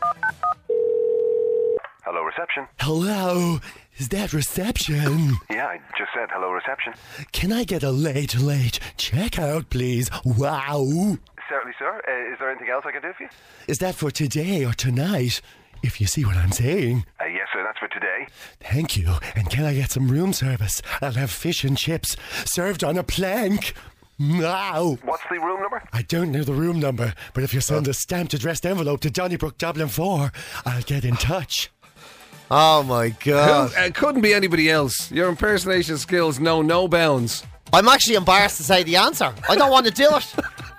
Hello, reception. Hello, is that reception? Yeah, I just said hello, reception. Can I get a late checkout, please? Wow. Certainly, sir. Is there anything else I can do for you? Is that for today or tonight? If you see what I'm saying. Yes, sir, that's for today. Thank you. And can I get some room service? I'll have fish and chips served on a plank. Wow. What's the room number? I don't know the room number, but if you send a stamped addressed envelope to Donnybrook, Dublin 4, I'll get in touch. Oh my God. Couldn't be anybody else. Your impersonation skills know no bounds. I'm actually embarrassed to say the answer. I don't want to do it.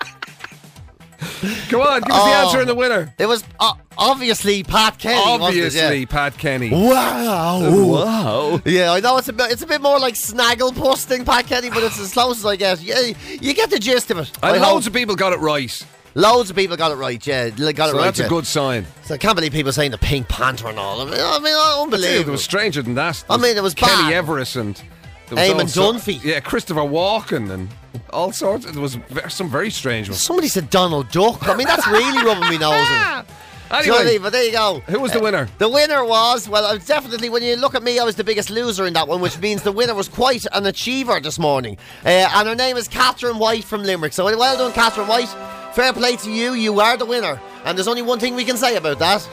Come on, give us the answer and the winner. It was obviously Pat Kenny. Obviously, wasn't it? Yeah. Pat Kenny. Wow. Wow. Yeah, I know it's a bit more like snaggle posting, Pat Kenny, but it's as close as I get. Yeah, you get the gist of it. And loads of people got it right. Loads of people got it right. Yeah, got it So right. that's yeah. a good sign. So I can't believe people saying the Pink Panther and all of it. I mean, unbelievable. It was stranger than that. I mean, it was Kenny bad. Everest and there was Eamon Dunphy. Yeah, Christopher Walken and all sorts. There was some very strange ones. Somebody said Donald Duck. I mean, that's really rubbing me nose in. Anyway, But there you go. who was the winner? The winner was, well, I was definitely, when you look at me, I was the biggest loser in that one, which means the winner was quite an achiever this morning. And her name is Catherine White from Limerick. So well done, Catherine White. Fair play to you. You are the winner. And there's only one thing we can say about that.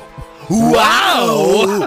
Wow.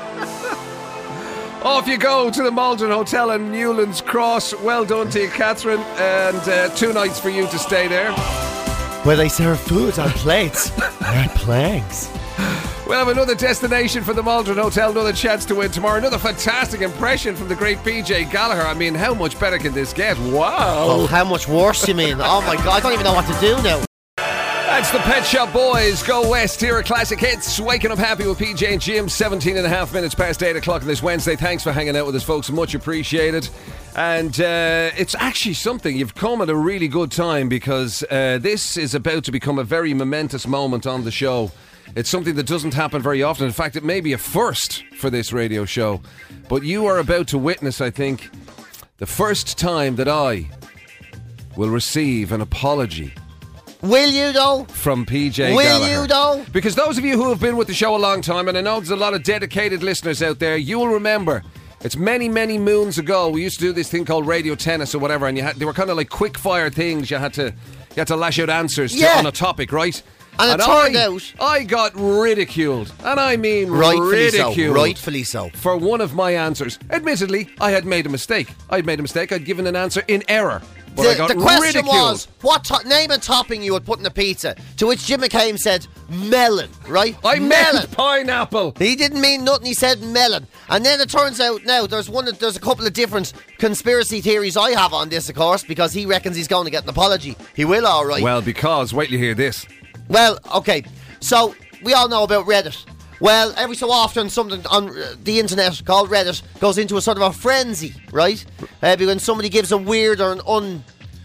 Off you go to the Maldron Hotel in Newlands Cross. Well done to you, Catherine. And 2 nights for you to stay there. Where they serve food on plates, not planks. We'll have another destination for the Maldron Hotel, another chance to win tomorrow. Another fantastic impression from the great PJ Gallagher. I mean, how much better can this get? Wow. Oh, how much worse you mean? Oh my God, I don't even know what to do now. That's the Pet Shop Boys. Go West here at Classic Hits. Waking up happy with PJ and Jim. 17 and a half minutes past 8 o'clock on this Wednesday. Thanks for hanging out with us, folks. Much appreciated. And it's actually something. You've come at a really good time because this is about to become a very momentous moment on the show. It's something that doesn't happen very often. In fact, it may be a first for this radio show. But you are about to witness, I think, the first time that I will receive an apology Will you though? from PJ Will Gallagher. you though? Because those of you who have been with the show a long time, and I know there's a lot of dedicated listeners out there, you will remember it's many, many moons ago. We used to do this thing called radio tennis or whatever, and they were kind of like quick fire things. You had to lash out answers to, Yeah. on a topic, right? And it turned out... I got ridiculed. And I mean ridiculed. Rightfully so. For one of my answers. Admittedly, I had made a mistake. I'd given an answer in error. But I got The question ridiculed. was, what name and topping you would put in a pizza? To which Jim McCabe said, melon, right? I melon. meant pineapple. He didn't mean nothing, he said melon. And then it turns out now, there's a couple of different conspiracy theories I have on this, of course, because he reckons he's going to get an apology. He will, all right. Well, because, wait till you hear this. Well, okay, so we all know about Reddit. Well, every so often something on the internet called Reddit goes into a sort of a frenzy, right? When somebody gives a weird or an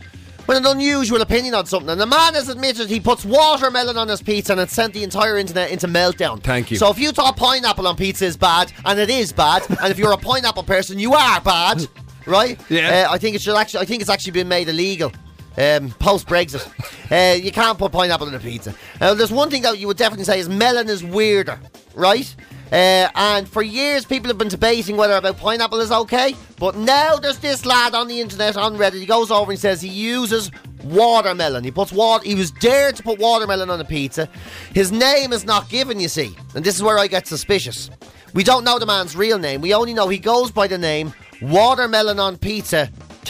unusual opinion on something. And the man has admitted he puts watermelon on his pizza and it sent the entire internet into meltdown. Thank you. So if you thought pineapple on pizza is bad, and it is bad, and if you're a pineapple person, you are bad, right? Yeah. I think it's actually been made illegal. Post Brexit, you can't put pineapple in a pizza. There's one thing that you would definitely say is melon is weirder, right? And for years people have been debating whether about pineapple is okay, but now there's this lad on the internet on Reddit. He goes over and says he uses watermelon. He was dared to put watermelon on a pizza. His name is not given, you see, and this is where I get suspicious. We don't know the man's real name. We only know he goes by the name Watermelon on Pizza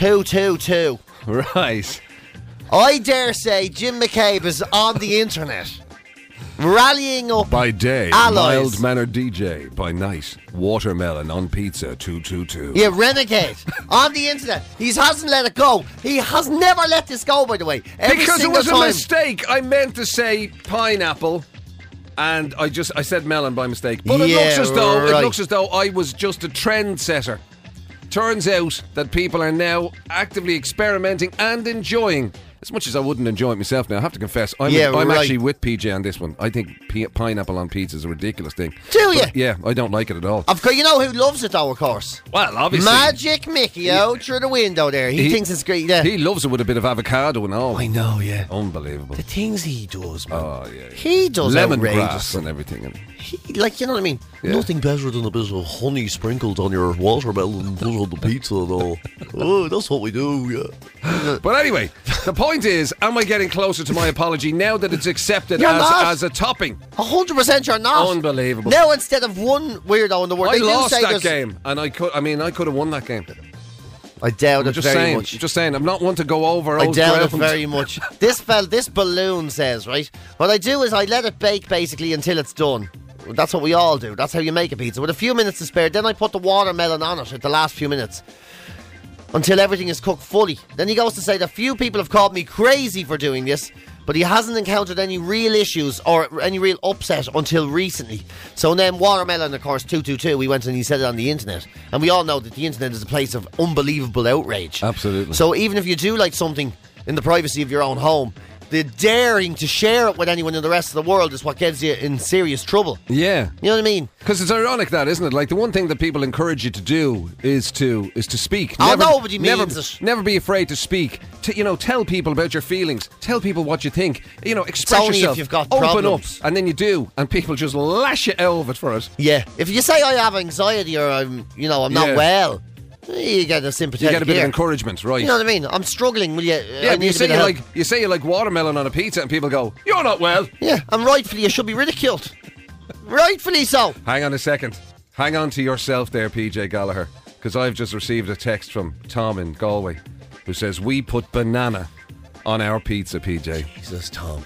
222. Right. I dare say Jim McCabe is on the internet, rallying up By day, allies. mild-mannered DJ. By night, watermelon on pizza 222. Yeah, renegade on the internet. He hasn't let it go. He has never let this go, by the way. Every Because it single was a time. mistake. I meant to say pineapple, and I said melon by mistake. But Yeah, it right. looks as though I was just a trendsetter. Turns out that people are now actively experimenting and enjoying, as much as I wouldn't enjoy it myself now. I have to confess, I'm right. actually with PJ on this one. I think pineapple on pizza is a ridiculous thing. Do you? But, yeah, I don't like it at all. Of course, you know who loves it though, of course. Well, obviously. Magic Mickey out through the window there. He thinks it's great. Yeah. He loves it with a bit of avocado and all. I know, yeah. Unbelievable. The things he does, man. Oh, yeah. He does outrageous Lemongrass stuff. and everything. And You know what I mean? Yeah. Nothing better than a bit of honey sprinkled on your watermelon and put on the pizza and all. Oh, that's what we do, yeah. But anyway, the point is, am I getting closer to my apology now that it's accepted You're not. as a topping? 100% you're not. Unbelievable. Now instead of one weirdo in the world, I they do lost say that there's- game, and I could have won that game. I doubt I'm it just very saying. much. Just saying. I'm not one to go over I old doubt it ground. very much. This balloon says, right? What I do is I let it bake basically until it's done. That's what we all do. That's how you make a pizza. With a few minutes to spare, then I put the watermelon on it at the last few minutes until everything is cooked fully. Then he goes to say that few people have called me crazy for doing this, but he hasn't encountered any real issues or any real upset until recently. So then watermelon, of course, 222, we went and he said it on the internet. And we all know that the internet is a place of unbelievable outrage. Absolutely. So even if you do like something in the privacy of your own home, the daring to share it with anyone in the rest of the world is what gets you in serious trouble. Yeah. You know what I mean? Because it's ironic that, isn't it? Like, the one thing that people encourage you to do is to speak. Oh, nobody means never, it. Never be afraid to speak. Tell people about your feelings. Tell people what you think. Express only if yourself. you've got Open problems. up, and then you do, and people just lash you out of it for it. Yeah. If you say I have anxiety or I'm not Yeah. well, you get a You sympathetic get a bit ear. of encouragement, right? You know what I mean? I'm struggling. Will you? Yeah, I but need you a say bit of you help. you say you like watermelon on a pizza, and people go, "You're not well." Yeah, and rightfully you should be ridiculed. Rightfully so. Hang on a second. Hang on to yourself there, PJ Gallagher, because I've just received a text from Tom in Galway, who says we put banana on our pizza, PJ. Jesus, Tom.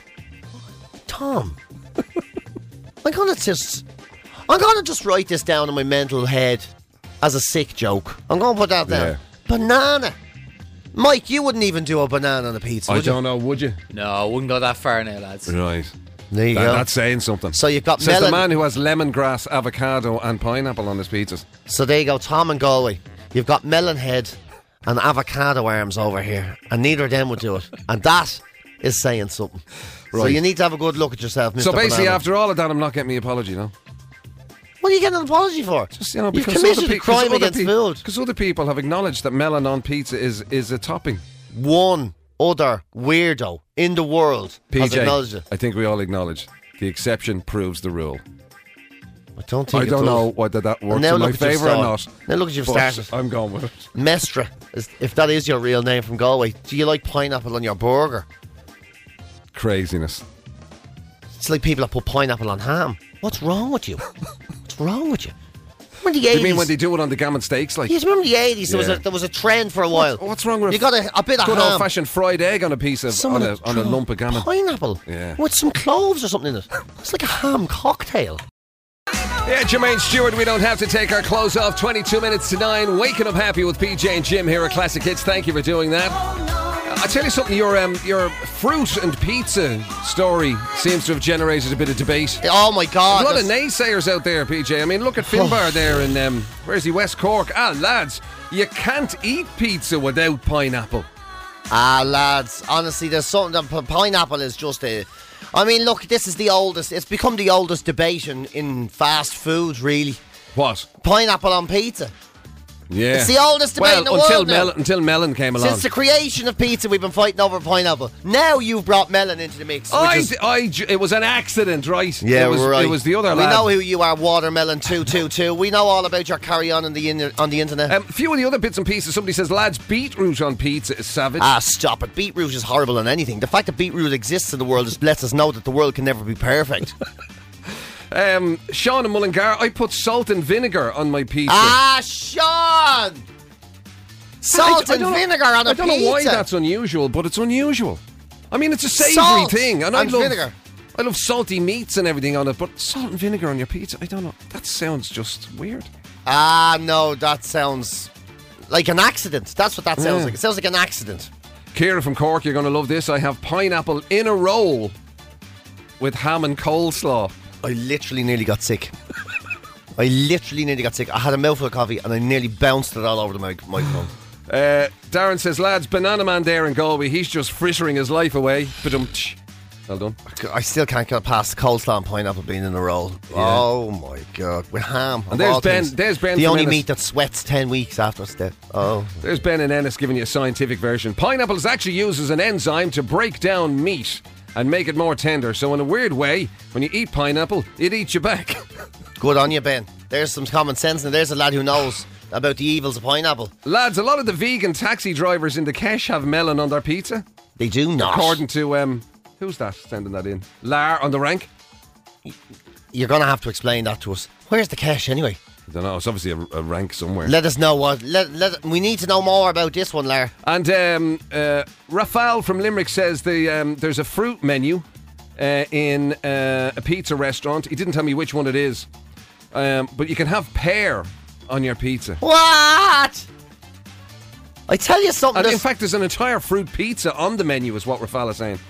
I'm gonna just write this down in my mental head as a sick joke. I'm gonna put that down. Yeah. Banana. Mike, you wouldn't even do a banana on a pizza, I would you? don't know, would you? No, I wouldn't go that far now, lads. Right. There you go. That's saying something. So you've got Says melon. the man who has lemongrass, avocado, and pineapple on his pizzas. So there you go, Tom and Galway. You've got melon head and avocado arms over here, and neither of them would do it. And that is saying something. So Right. you need to have a good look at yourself, Mr. So basically, Banana. after all of that, I'm not getting my apology, no? What are you getting an apology for? Just, You've because committed a crime against food. Because other people have acknowledged that melon on pizza is a topping. One other weirdo in the world has acknowledged PJ, it. I think we all acknowledge the exception proves the rule. I don't think I it don't does. know whether that And works now in my look at your favour or start. not. Now look at you've but started. I'm going with it. Mestra, if that is your real name from Galway. Do you like pineapple on your burger? Craziness. It's like people that put pineapple on ham. What's wrong with you? What's wrong with you? Remember the 80s? You mean when they do it on the gammon steaks? Like, Yes, remember the 80s? Yeah. There was a trend for a while. what's wrong with You got a bit of good ham. old-fashioned fried egg on a piece of on a lump of gammon? Pineapple. Yeah. With some cloves or something in it. It's like a ham cocktail. Yeah, Jermaine Stewart, we don't have to take our clothes off. 22 minutes to 9. Waking up happy with PJ and Jim here at Classic Hits. Thank you for doing that. I'll tell you something, your fruit and pizza story seems to have generated a bit of debate. Oh my God. There's a lot of naysayers out there, PJ. I mean, look at Finbar there in, where's he, West Cork? Lads, you can't eat pizza without pineapple. Lads, honestly, there's something that pineapple is just a... I mean, look, this is the oldest... It's become the oldest debate in fast food, really. What? Pineapple on pizza. Yeah. It's the oldest debate in the world now. Until melon came along. Since the creation of pizza, we've been fighting over pineapple. Now you've brought melon into the mix. It was an accident, right? Yeah, it was, right. It was the other We lad. know who you are, Watermelon 222. We know all about your carry-on on the internet. A few of the other bits and pieces, somebody says, lads, beetroot on pizza is savage. Stop it. Beetroot is horrible on anything. The fact that beetroot exists in the world just lets us know that the world can never be perfect. Sean and Mullingar, I put salt and vinegar on my pizza. Sean! Salt and vinegar on a pizza. I don't know why that's unusual, but it's unusual. I mean, it's a savoury Salt thing. And and vinegar. I love salty meats and everything on it, but salt and vinegar on your pizza, I don't know. That sounds just weird. No, that sounds like an accident. That's what that sounds like. It sounds like an accident. Kira from Cork, you're going to love this. I have pineapple in a roll with ham and coleslaw. I literally nearly got sick. I had a mouthful of coffee and I nearly bounced it all over the microphone. Darren says, lads, Banana Man there in Galway, he's just frittering his life away. Ba-dum-tsh. Well done. I still can't get past coleslaw and pineapple being in a roll. Yeah. Oh my God, with ham. And there's Ben. The only Ennis. meat that sweats 10 weeks after it's dead. Oh. There's Ben and Ennis giving you a scientific version. Pineapple is actually used as an enzyme to break down meat and make it more tender. So in a weird way, when you eat pineapple, it eats you back. Good on you, Ben. There's some common sense, and there's a lad who knows about the evils of pineapple. Lads, a lot of the vegan taxi drivers in the Kesh have melon on their pizza. They do not. According to, who's that sending that in? Lar on the rank. You're going to have to explain that to us. Where's the Kesh anyway? I don't know, it's obviously a rank somewhere. Let us know what. We need to know more about this one, Lar. And Rafal from Limerick says there's a fruit menu in a pizza restaurant. He didn't tell me which one it is. But you can have pear on your pizza. What? I tell you something. And in fact, there's an entire fruit pizza on the menu, is what Rafal is saying.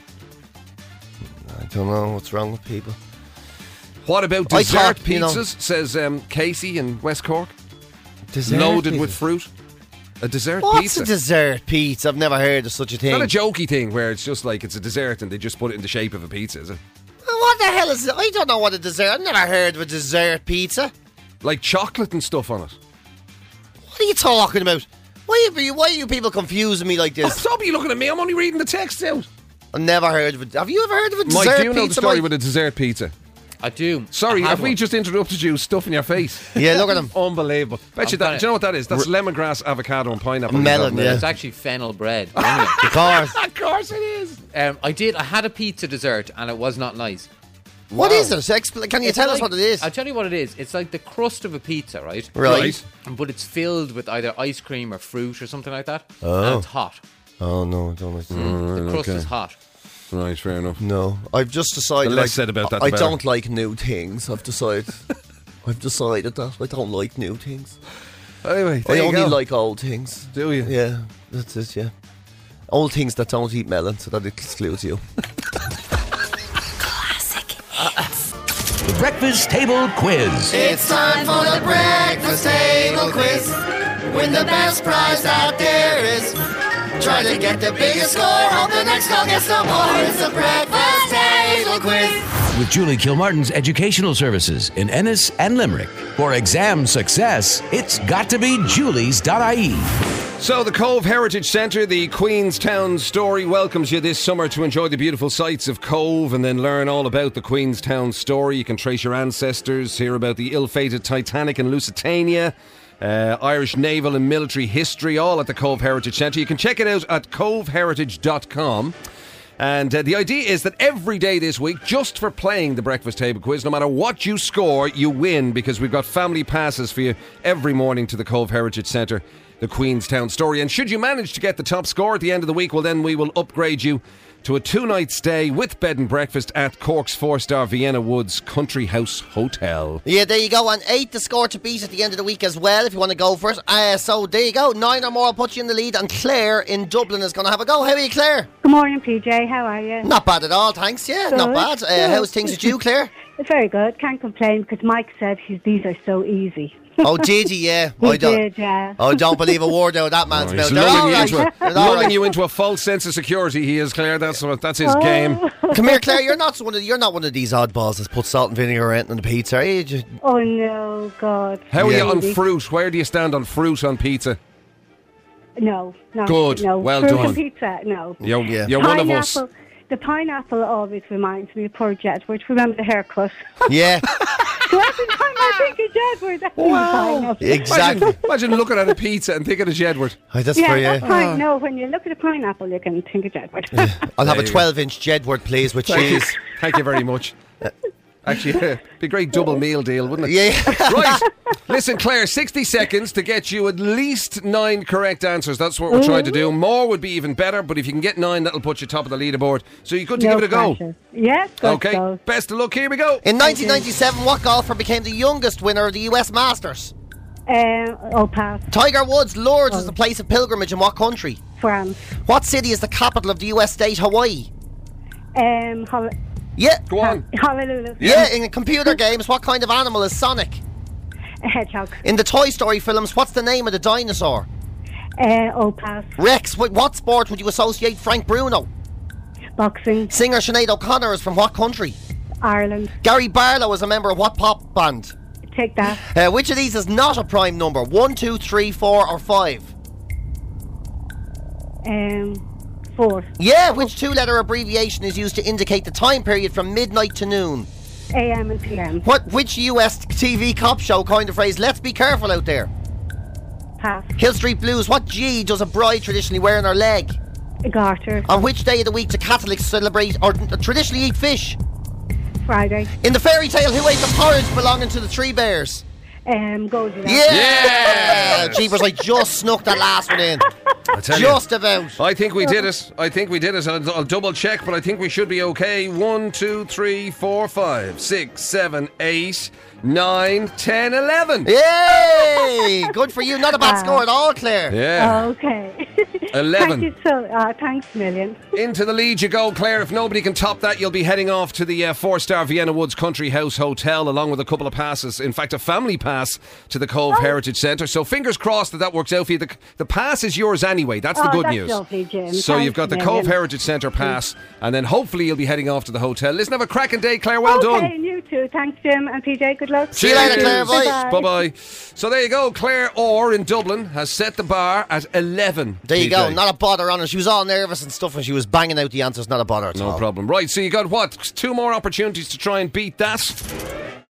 I don't know what's wrong with people. What about dessert pizzas, says Casey in West Cork? Dessert loaded pizza? with fruit. A dessert What's pizza. What's a dessert pizza? I've never heard of such a thing. It's not a jokey thing where it's just like it's a dessert and they just put it in the shape of a pizza, is it? What the hell is it? I don't know what a dessert. I've never heard of a dessert pizza. Like chocolate and stuff on it. What are you talking about? Why are you people confusing me like this? Oh, stop you looking at me. I'm only reading the text out. I've never heard of it. Have you ever heard of a dessert Mike, pizza? do you know the story with a dessert pizza? I do. Sorry, have we just interrupted you stuffing your face? Yeah, look at him. Unbelievable. Bet you that. Do you know what that is? That's lemongrass, avocado, and pineapple. Melon, yeah. It's actually fennel bread. Of course. Of course it is. I had a pizza dessert and it was not nice. What is it? Can you tell us what it is? I'll tell you what it is. It's like the crust of a pizza, right? Right. But it's filled with either ice cream or fruit or something like that. Oh. And it's hot. Oh, no, I don't like that. The crust is hot. Right, fair enough. No, I've just decided. The less said about that, the I better. don't like new things. I've decided that I don't like new things. Anyway, I there you only go. like old things. Do you? Yeah, that's it. Yeah, old things that don't eat melon, so that excludes you. The Breakfast Table Quiz. It's time for the Breakfast Table Quiz. Win the best prize out there is. Try to get the biggest score. Hope the next call gets no more. It's the Breakfast Table Quiz. With Julie Kilmartin's Educational Services in Ennis and Limerick. For exam success, it's got to be julies.ie. So the Cove Heritage Centre, the Queenstown story, welcomes you this summer to enjoy the beautiful sights of Cove and then learn all about the Queenstown story. You can trace your ancestors, hear about the ill-fated Titanic in Lusitania, Irish naval and military history, all at the Cove Heritage Centre. You can check it out at coveheritage.com. And the idea is that every day this week, just for playing the Breakfast Table Quiz, no matter what you score, you win, because we've got family passes for you every morning to the Cove Heritage Centre, the Queenstown Story. And should you manage to get the top score at the end of the week, well, then we will upgrade you to a 2-night stay with bed and breakfast at Cork's 4-star Vienna Woods Country House Hotel. Yeah, there you go. And 8 the score to beat at the end of the week as well, if you want to go for it. So there you go. 9 or more will put you in the lead. And Claire in Dublin is going to have a go. How are you, Claire? Good morning, PJ. How are you? Not bad at all, thanks. Yeah, Good. not bad. How's things with you, Claire? Very good. Can't complain because Mike said these are so easy. Oh, did he? Yeah. He did, yeah. I don't believe a word out of that man's mouth. He's lulling you into a false sense of security. He is, Claire. That's his game. Come here, Claire. You're not one of these oddballs that's put salt and vinegar or anything on the pizza, are you? Oh no, God. How are you on fruit? Where do you stand on fruit on pizza? No. Good. No. Well fruit done. on pizza, no. You're one of us. The pineapple always reminds me of poor Jedward. Remember the haircut? Yeah. So every time I think of Jedward, that's pineapple. Exactly. Imagine looking at a pizza and thinking of Jedward. That's yeah, for you. that's fine. No, when you look at a pineapple, you can think of Jedward. I'll have a 12-inch Jedward, please, with cheese. Thank you very much. Actually, it'd be a great double meal deal, wouldn't it? Yeah. Right. Listen, Claire, 60 seconds to get you at least 9 correct answers. That's what we're trying to do. More would be even better, but if you can get 9, that'll put you top of the leaderboard. So you're good to give it a go? Yes, good. Okay, go. Best of luck. Here we go. In 1997, what golfer became the youngest winner of the US Masters? Pass. Tiger Woods. Lourdes is the place of pilgrimage in what country? France. What city is the capital of the US state Hawaii? Yeah. Go on. Honolulu. Yeah, in computer games, what kind of animal is Sonic? A hedgehog. In the Toy Story films, what's the name of the dinosaur? Pass. Rex. What sport would you associate Frank Bruno? Boxing. Singer Sinead O'Connor is from what country? Ireland. Gary Barlow is a member of what pop band? Take that. Which of these is not a prime number? 1, 2, 3, 4 or 5? 4. Yeah, which 2-letter abbreviation is used to indicate the time period from midnight to noon? AM and PM. Which US TV cop show coined the phrase, let's be careful out there? Pass. Hill Street Blues. What G does a bride traditionally wear on her leg? A garter. On which day of the week do Catholics celebrate or traditionally eat fish? Friday. In the fairy tale, who ate the porridge belonging to the 3 bears? Goldilocks. Yeah! Jeepers, I just snuck that last one in. I tell Just you, about. I think we did it. I'll double check, but I think we should be okay. 1, 2, 3, 4, 5, 6, 7, 8, 9, 10, 11. Yay! Good for you. Not a bad score at all, Claire. Yeah. Okay. 11. Thank you so. Thanks a million. Into the lead you go, Claire. If nobody can top that, you'll be heading off to the 4-star Vienna Woods Country House Hotel, along with a couple of passes. In fact, a family pass to the Cove Heritage Centre. So fingers crossed that works out for you. The pass is yours anyway. That's the good news. Lovely, Jim. So Thanks you've got the a Cove million. Heritage Centre pass, and then hopefully you'll be heading off to the hotel. Listen, have a cracking day, Claire. Well done. Okay, you too. Thanks, Jim and PJ. Good luck. See you later, Claire. Bye. Bye-bye. So there you go. Claire Orr in Dublin has set the bar at 11. There you PJ. go. Not a bother on her. She was all nervous and stuff when she was banging out the answers. Not a bother at all. No problem. Right, so you got what? 2 more opportunities to try and beat that.